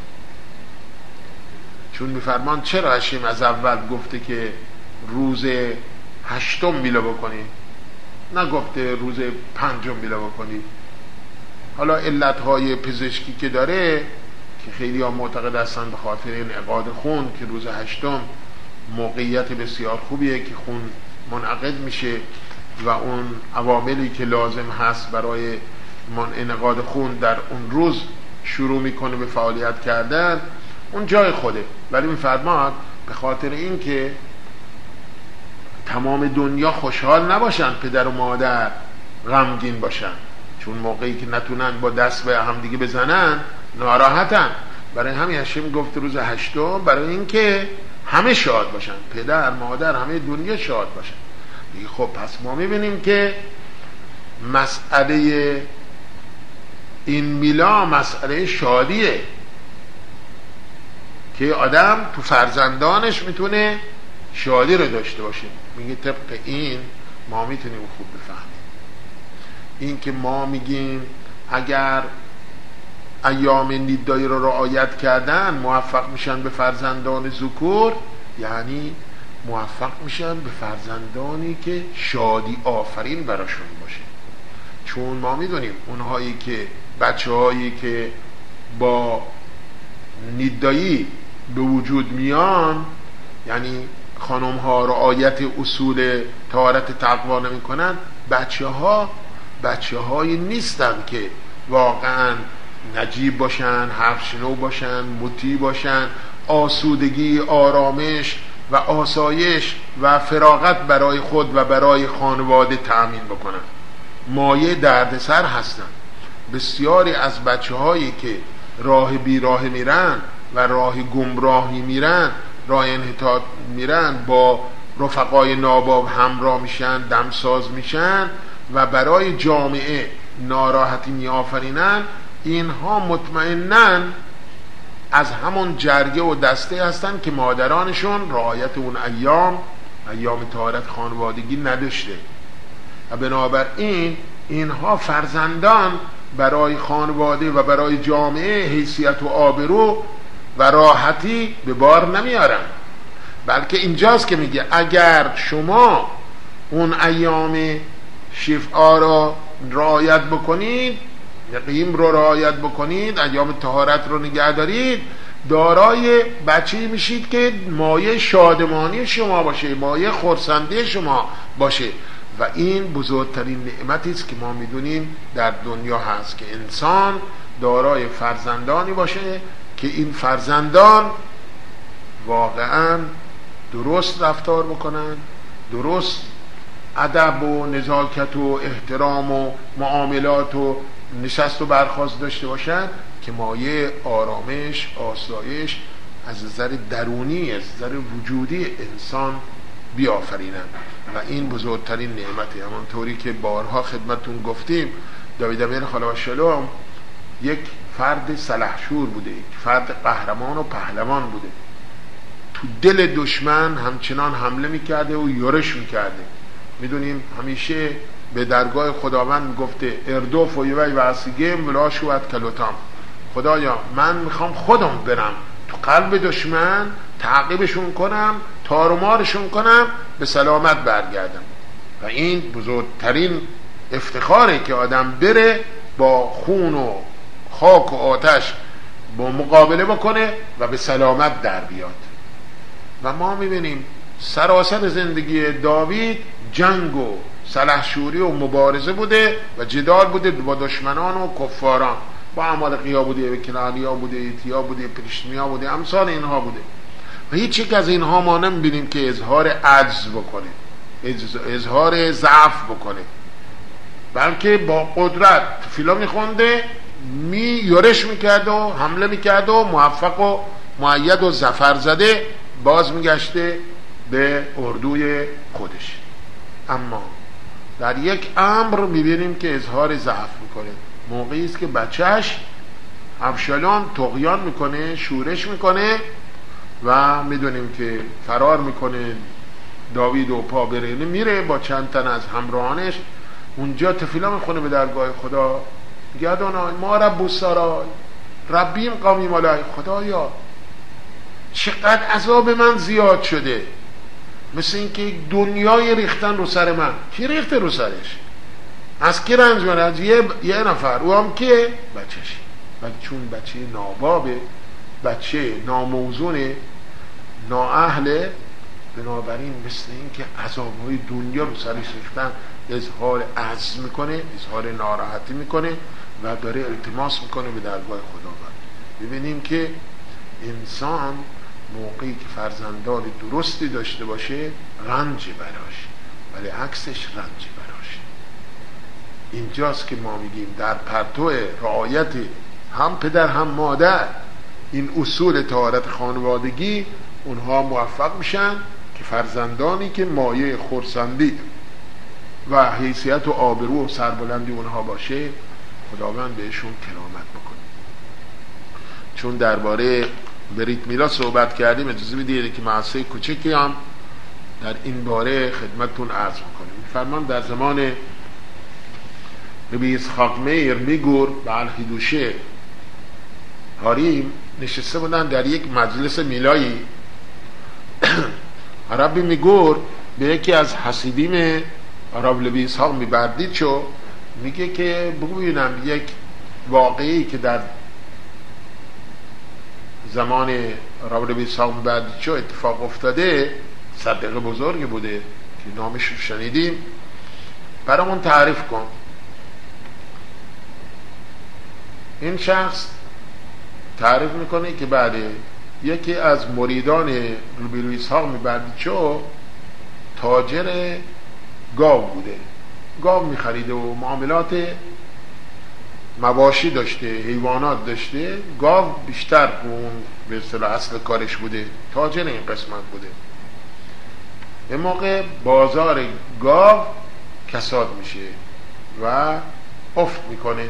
چون میفرمان چرا هشیم از اول گفته که روز هشتم میلا بکنی، نگفته روز پنجم میلا بکنی. حالا علتهای پزشکی که داره که خیلی ها معتقد هستن به خاطر انعقاد خون که روز هشتم موقعیت بسیار خوبیه که خون منعقد میشه و اون عواملی که لازم هست برای انعقاد خون در اون روز شروع میکنه به فعالیت کردن، اون جای خوده. ولی میفرماد به خاطر این که تمام دنیا خوشحال نباشن، پدر و مادر غمگین باشن، چون موقعی که نتونن با دست به هم دیگه بزنن ناراحتن. برای همین هشیم گفت روز هشتم، برای این که همه شاد باشن، پدر مادر همه دنیا شاد باشن. خب پس ما میبینیم که مسئله این میلا مسئله شادیه که آدم تو فرزندانش میتونه شادی رو داشته باشه. میگه طبق این ما میتونیم خوب بفهمیم این که ما میگیم اگر ایام نیدایی رو رعایت کردن موفق میشن به فرزندان ذکور، یعنی موفق میشن به فرزندانی که شادی آفرین براشون باشه. چون ما میدونیم اونهایی که بچه هایی که با نیدایی به وجود میان، یعنی خانم ها رعایت اصول طهارت تقوا نمی کنن، بچه ها بچه هایی نیستن که واقعا نجیب باشن، حرف شنو باشن، مطیع باشن، آسودگی، آرامش و آسایش و فراغت برای خود و برای خانواده تأمین بکنن. مایه دردسر هستن. بسیاری از بچه هایی که راه بی راه میرن و راه گمراهی میرن، راه انحطاط میرن، با رفقای ناباب همراه میشن، دمساز میشن و برای جامعه ناراحتی میآفرینن، اینها مطمئناً از همون جرگه و دسته هستن که مادرانشون رعایت اون ایام ایام طهارت خانوادگی نداشته و بنابراین اینها فرزندان برای خانواده و برای جامعه حیثیت و آبرو و راحتی به بار نمیارن. بلکه اینجاست که میگه اگر شما اون ایام شفعا را رعایت بکنید، یقیم رو رعایت بکنید، ایام طهارت رو نگه دارید، دارای بچه‌ای میشید که مایه شادمانی شما باشه، مایه خرسندی شما باشه. و این بزرگترین نعمتی است که ما میدونیم در دنیا هست که انسان دارای فرزندانی باشه که این فرزندان واقعا درست رفتار بکنن، درست ادب و نزاکت و احترام و معاملات و نشست و برخاست داشته باشن که مایه آرامش، آسایش از نظر درونی، از نظر وجودی انسان بیافرینن. و این بزرگترین نعمته. همانطوری که بارها خدمتون گفتیم داوید امیر خلا و شلوم یک فرد سلحشور بوده، یک فرد قهرمان و پهلوان بوده. تو دل دشمن همچنان حمله میکرده و یورش میکرده. میدونیم همیشه به درگاه خداوند گفته اردوف و یوی و اسیگم ولا شوت کلوتام، خدایا من میخوام خودم برم تو قلب دشمن تعقیبشون کنم، تارومارشون کنم، به سلامت برگردم. و این بزرگترین افتخاره که آدم بره با خون و خاک و آتش با مقابله بکنه و به سلامت در بیاد. و ما میبینیم سراسر زندگی داوید جنگ و سلحشوری و مبارزه بوده و جدال بوده با دشمنان و کفاران، با عمالقیا بوده، کنعانیا بوده، ایتیا بوده، پلشتیمیا بوده، امثال اینها بوده. و هیچ یک از اینها ما نمیبینیم که اظهار عجز بکنه، اظهار ضعف بکنه، بلکه با قدرت فیلا میخونده، می یورش میکرد و حمله میکرد و موفق و مؤید و ظفر زده باز میگشته به اردوی خودش. اما در یک امر میبینیم که اظهار ضعف میکنه. موقعی است که بچهش ابشالوم طغیان میکنه، شورش میکنه و میدونیم که فرار میکنه داوید و پا برهنه میره با چند تن از همراهانش. اونجا تفیلا میخونه به درگاه خدا، میگه ادونای ما رب السرای ربیم قامی مالای، خدایا چقدر عذاب من زیاد شده، مثل اینکه دنیای ریختن رو سر من. کی ریخته رو سرش؟ از کی رنج من؟ از یه, یه نفر، او هم که بچهش. و چون بچه نابابه، بچه ناموزونه، نااهله، بنابراین مثل اینکه عذابهای دنیا رو سرش ریختن اظهار عجز میکنه، اظهار ناراحتی میکنه و داره التماس میکنه به درگاه خداوند. ببینیم که انسان موقعی که فرزندان درستی داشته باشه رنج براش، ولی عکسش رنج براش. اینجاست که ما میگیم در پرتو رعایت هم پدر هم مادر این اصول طهارت خانوادگی، اونها موفق میشن که فرزندانی که مایه خرسندی و حیثیت و آبرو و سربلندی اونها باشه خداوند بهشون کرامت بکنه. چون درباره بریت میلا صحبت کردیم، اجازه بدید که معصه کوچکی هم در این باره خدمتتون عرض میکنیم. فرمان در زمان نبی اسحاق میر میگور به الخیدوشه هاریم نشسته بودن در یک مجلس میلایی. عربی میگور به یکی از حسیدیم عرب لبی اسحاق میبردید چو میگه که بگو ببینم یک واقعی که در زمان عرب لبی اسحاق میبردید چو اتفاق افتاده، صدقه بزرگی بوده که نامش رو شنیدیم، برامون تعریف کن. این شخص تعریف میکنه که بعد یکی از مریدان ربی اسحاق میبردیچو تاجر گاو بوده، گاو میخریده و معاملات مواشی داشته، حیوانات داشته. گاو بیشتر اون به اصطلاح اصل کارش بوده، تاجر این قسمت بوده. یه موقع بازار گاو کساد میشه و افت میکنه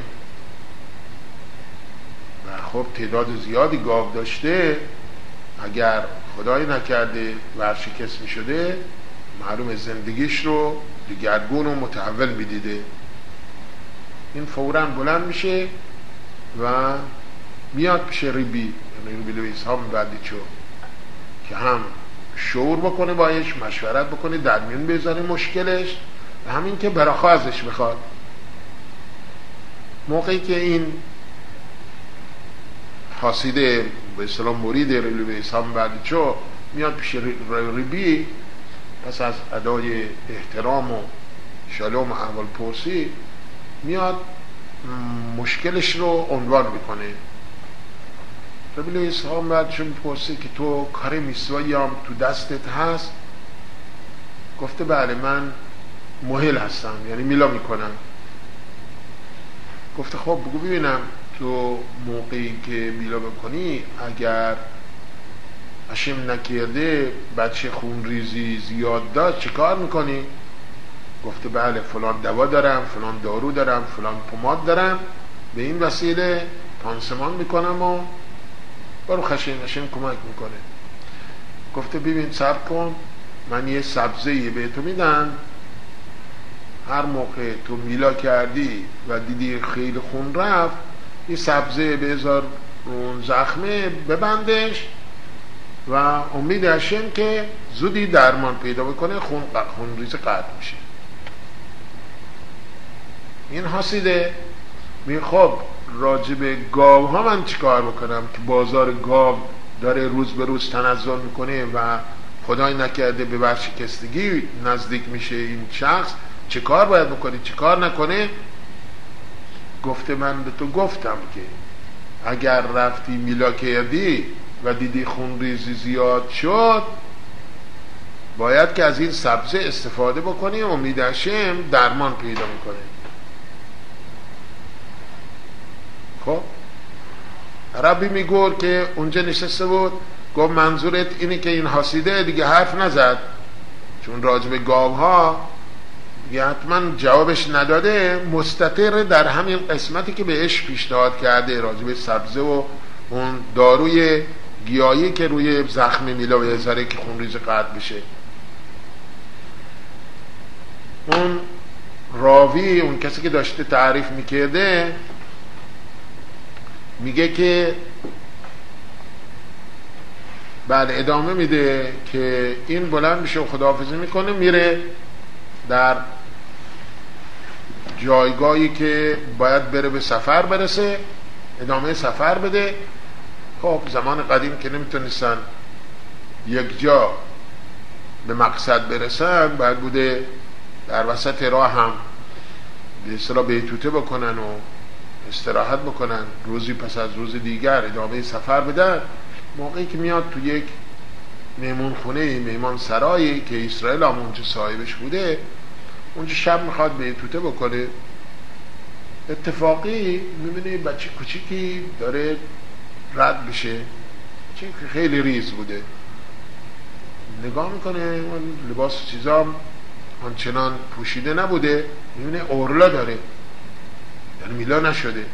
و خب تعداد زیادی گاو داشته، اگر خدای نکرده ورشکست می شده معلوم زندگیش رو دگرگون و متحول می دیده. این فوراً بلند میشه و میاد پیش ریبی، یعنی ریبی لوی اسحاق میبردیچو، که هم شعور بکنه بایش، مشورت بکنه، در میون بذاره مشکلش و همین که براخا ازش بخواد. موقعی که این حاسیده به اصطلاح مرید ریبی اسحاق میبردیچو میاد پیش ریبی، پس از ادای احترام و شالوم و احوال پرسی میاد مشکلش رو عنوان میکنه. ریبی اسحاق بعدشون میپرسه که تو کار میسوایی هم تو دستت هست؟ گفته بله من مهل هستم، یعنی میلا میکنم. گفته خب بگو ببینم تو موقعی که میلا بکنی اگر اشم نکرده بچه خون ریزی زیاد داشت چه کار میکنی؟ گفته بله فلان دوا دارم، فلان دارو دارم، فلان پماد دارم، به این وسیله پانسمان میکنم و برو خشن اشم کمک میکنه. گفته ببین صبر کن، من یه سبزه‌ای به تو میدم، هر موقع تو میلا کردی و دیدی خیلی خون رفت، یه سبزه بذار اون زخمه ببندش و امید هاشم که زودی درمان پیدا بکنه، خون خونریزی قطع میشه. این حسیده می خب راجب گاو ها من چیکار بکنم که بازار گاو داره روز به روز تنزل میکنه و خدای نکرده به ورشکستگی نزدیک میشه این شخص، چه کار باید بکنی چه کار نکنه؟ گفته من به تو گفتم که اگر رفتی میلا کردی و دیدی خون ریزی زیاد شد، باید که از این سبزه استفاده بکنی، امید هاشم درمان پیدا میکنه. خب عربی میگور که اونجا نشسته بود، گفت منظورت اینه که این حسیده دیگه حرف نزد، چون راجب گاو ها دیگه حتما جوابش نداده، مستتر در همین قسمتی که بهش پیشنهاد کرده راجب سبزه و اون داروی گیاهی که روی زخم میلا بذاره که خونریزی قطع بشه. اون راوی، اون کسی که داشته تعریف میکرده، میگه که بعد ادامه میده که این بلند میشه و خداحافظی میکنه، میره در جایگاهی که باید بره به سفر برسه، ادامه سفر بده. خب زمان قدیم که نمیتونستن یک جا به مقصد برسن، باید بوده در وسط راه هم به اصطلاح بیتوته بکنن و استراحت بکنن، روزی پس از روز دیگر ادامه سفر بدن. موقعی که میاد تو یک مهمون خونه، مهمان سرایی که اسرائیل هم اونجا صاحبش بوده، اونجا شب میخواد بیتوته بکنه، اتفاقی میبینه بچه کوچیکی داره رد بشه، چون خیلی ریز بوده. نگاه میکنه، لباس و چیزا هم آنچنان پوشیده نبوده، میبینه اورلا داره، یعنی میلا نشده.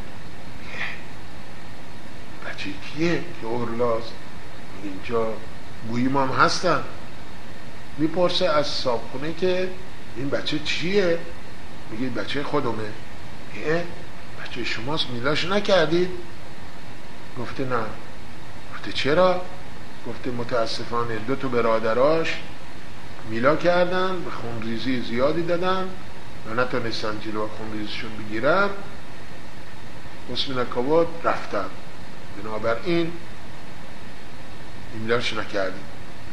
بچه کیه که اورلاست؟ اینجا گوییم هم هستن. میپرسه از صاحبخونه که این بچه چیه؟ میگه بچه خودمه. اه بچه شماست، میلاش نکردید؟ گفته نه. گفته چرا؟ گفته متاسفانه دو تا برادراش میلا کردن، به خونریزی زیادی دادن و نتونستن جلو خونریزیشون بگیرن، اسم نکابات رفتن، بنابراین میلاش نکردیم.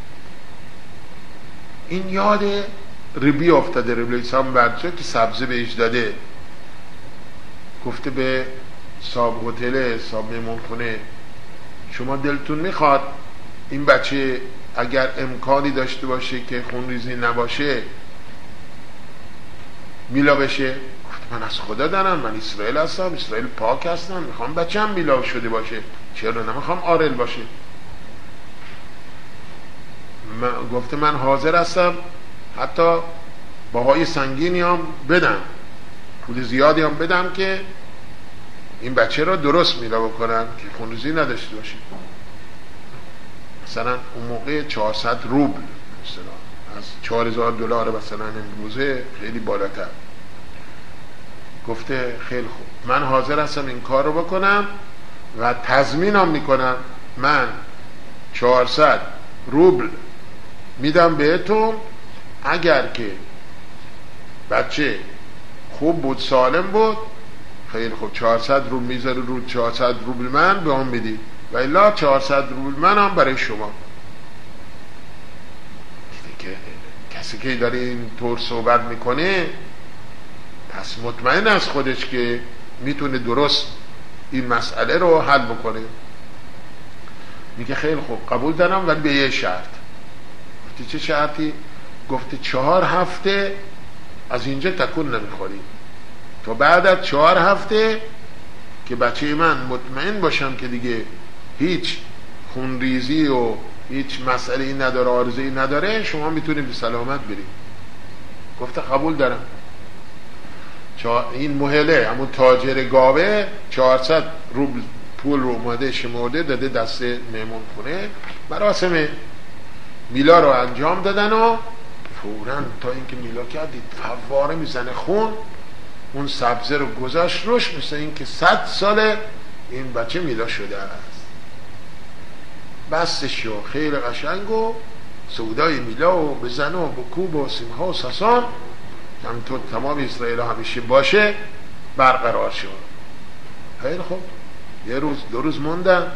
این یاد ربی افتاده، ربی سام برچه که سبزه بهش داده. گفته به صاحب هتل، صاحب مهمون خونه، شما دلتون میخواد این بچه اگر امکانی داشته باشه که خونریزی نباشه میلا بشه؟ گفت من از خدا دارم، من اسرائیل هستم، اسرائیل پاک هستم، میخوام بچه‌م میلا شده باشه، چرا نمیخوام آرل باشه. من گفته من حاضر هستم حتی باهای سنگینی هم بدم، پول زیادی هم بدم که این بچه رو درست میلا بکنن که خونریزی نداشته باشه. مثلا اون موقع چهارصد روبل، مثلا از چهار هزار دلار مثلا امروزه خیلی بالاتر. گفته خیلی خوب، من حاضر هستم این کار رو بکنم و تضمینم میکنم من چهارصد روبل میدم بهتون اگر که بچه خوب بود، سالم بود. خیلی خوب، چهارصد روبل میذاره رو چهارصد روبل من به هم بدید و الا چهارصد روبل من هم برای شما. که کسی که داره این طور صحبت میکنه پس مطمئن از خودش که میتونه درست این مسئله رو حل بکنه. میگه خیلی خوب قبول دارم ولی به یه شرط. گفتی چه شرطی؟ گفته چهار هفته از اینجا تکون نمیخوری، تا بعد از چهار هفته که بچه من مطمئن باشم که دیگه هیچ خونریزی و هیچ مسئله ای نداره، عارضه ای نداره، شما میتونید به سلامت برید. گفته قبول دارم. این مهله همون تاجر گاوه چهارصد روبل پول رو اومده شمرده داده دست مهمون خونه، مراسم میلا رو انجام دادن و فوراً تا اینکه میلا کردید فواره میزنه خون، اون سبزه رو گذاشت روش، مثل این که صد ساله این بچه میلا شده است. بستش و خیلی قشنگ و سودای میلا و بزن و بکوب و سیمها و ساسان همینطور تمام اسرائیل همیشه باشه برقرار شد. خیلی خوب یه روز دو روز موندن،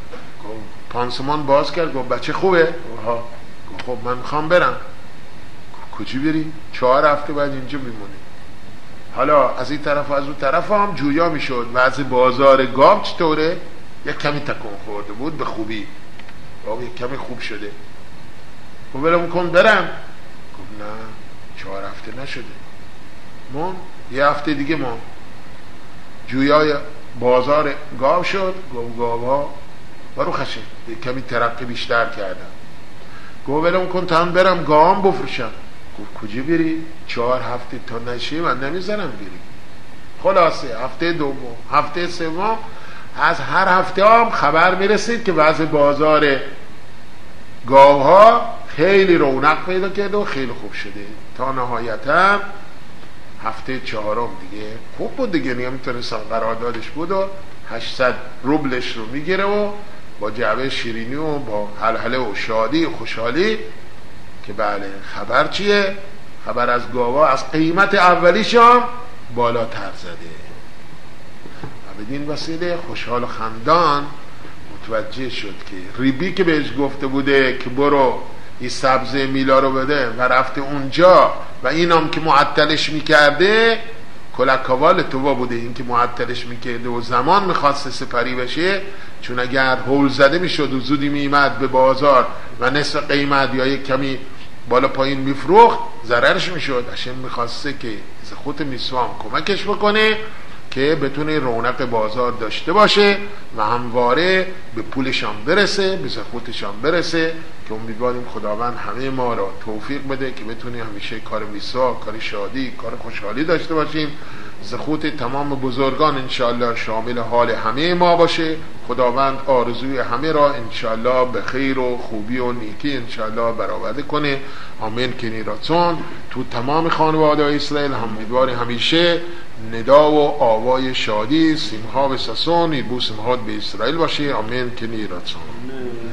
پانسمان باز کرد، گفت بچه خوبه؟ گفت خب من میخوام برم. کجی بری؟ چهار هفته بعد اینجا میمونی. حالا از این طرف و از اون طرف هم جویا میشد. وضع بازار گاو چطوره؟ یک کمی تکون خورده بود به خوبی، گاو یک کمی خوب شده. گفت ولم کن برم. گفت نه چهار هفته نشده، من یه هفته دیگه من جویای بازار گاو شد. گفت گاو ها برو خشه یک کمی ترقی بیشتر کردن. گفت ولم کن تا هم برم گاوام بفروشم. گفت کجا بری؟ چهار هفته تا نشه من نمیذارم بری. خلاصه هفته دوم هفته سوم از هر هفته هم خبر میرسید که وضع بازار گاوها خیلی رونق پیدا کرده و خیلی خوب شده، تا نهایتا هفته چهارم دیگه خوب بود دیگه، نمیتونستن قراردادش بود و هشتصد روبلش رو میگیره و با جعبه شیرینی و با هلهله و شادی و خوشحالی که بله خبر چیه؟ خبر از گاوا از قیمت اولیش هم بالاتر زده. و بدین وسیله خوشحال و خندان متوجه شد که ریبی که بهش گفته بوده که برو این سبزه میلا رو بده و رفته اونجا و اینم که معطلش میکرده کلکوال توبا بوده، این که معطلش میکرده و زمان میخواست سپری بشه، چون اگر هول زده میشد و زودی میمد به بازار و نصف قیمت یا یک کمی بالا پایین میفروخت ضررش میشد. هاشم میخواسته که خود میسوام کمکش بکنه که بتونه رونق بازار داشته باشه و همواره به پولشان برسه، به زخوتشان برسه، که امیدواریم خداوند همه ما را توفیق بده که بتونیم همیشه کار میسوا، کار شادی، کار خوشحالی داشته باشیم. زخوت تمام بزرگان انشاءالله شامل حال همه ما باشه. خداوند آرزوی همه را انشاءالله به خیر و خوبی و نیکی انشاءالله برآورده کنه. آمین که نیراتون تو تمام خانواده اسرائیل هم امیدواریم همیشه ندا و آوای شادی سیمها به ساسون ایربو سیمهات به اسرائیل باشه. آمین که نیراتون.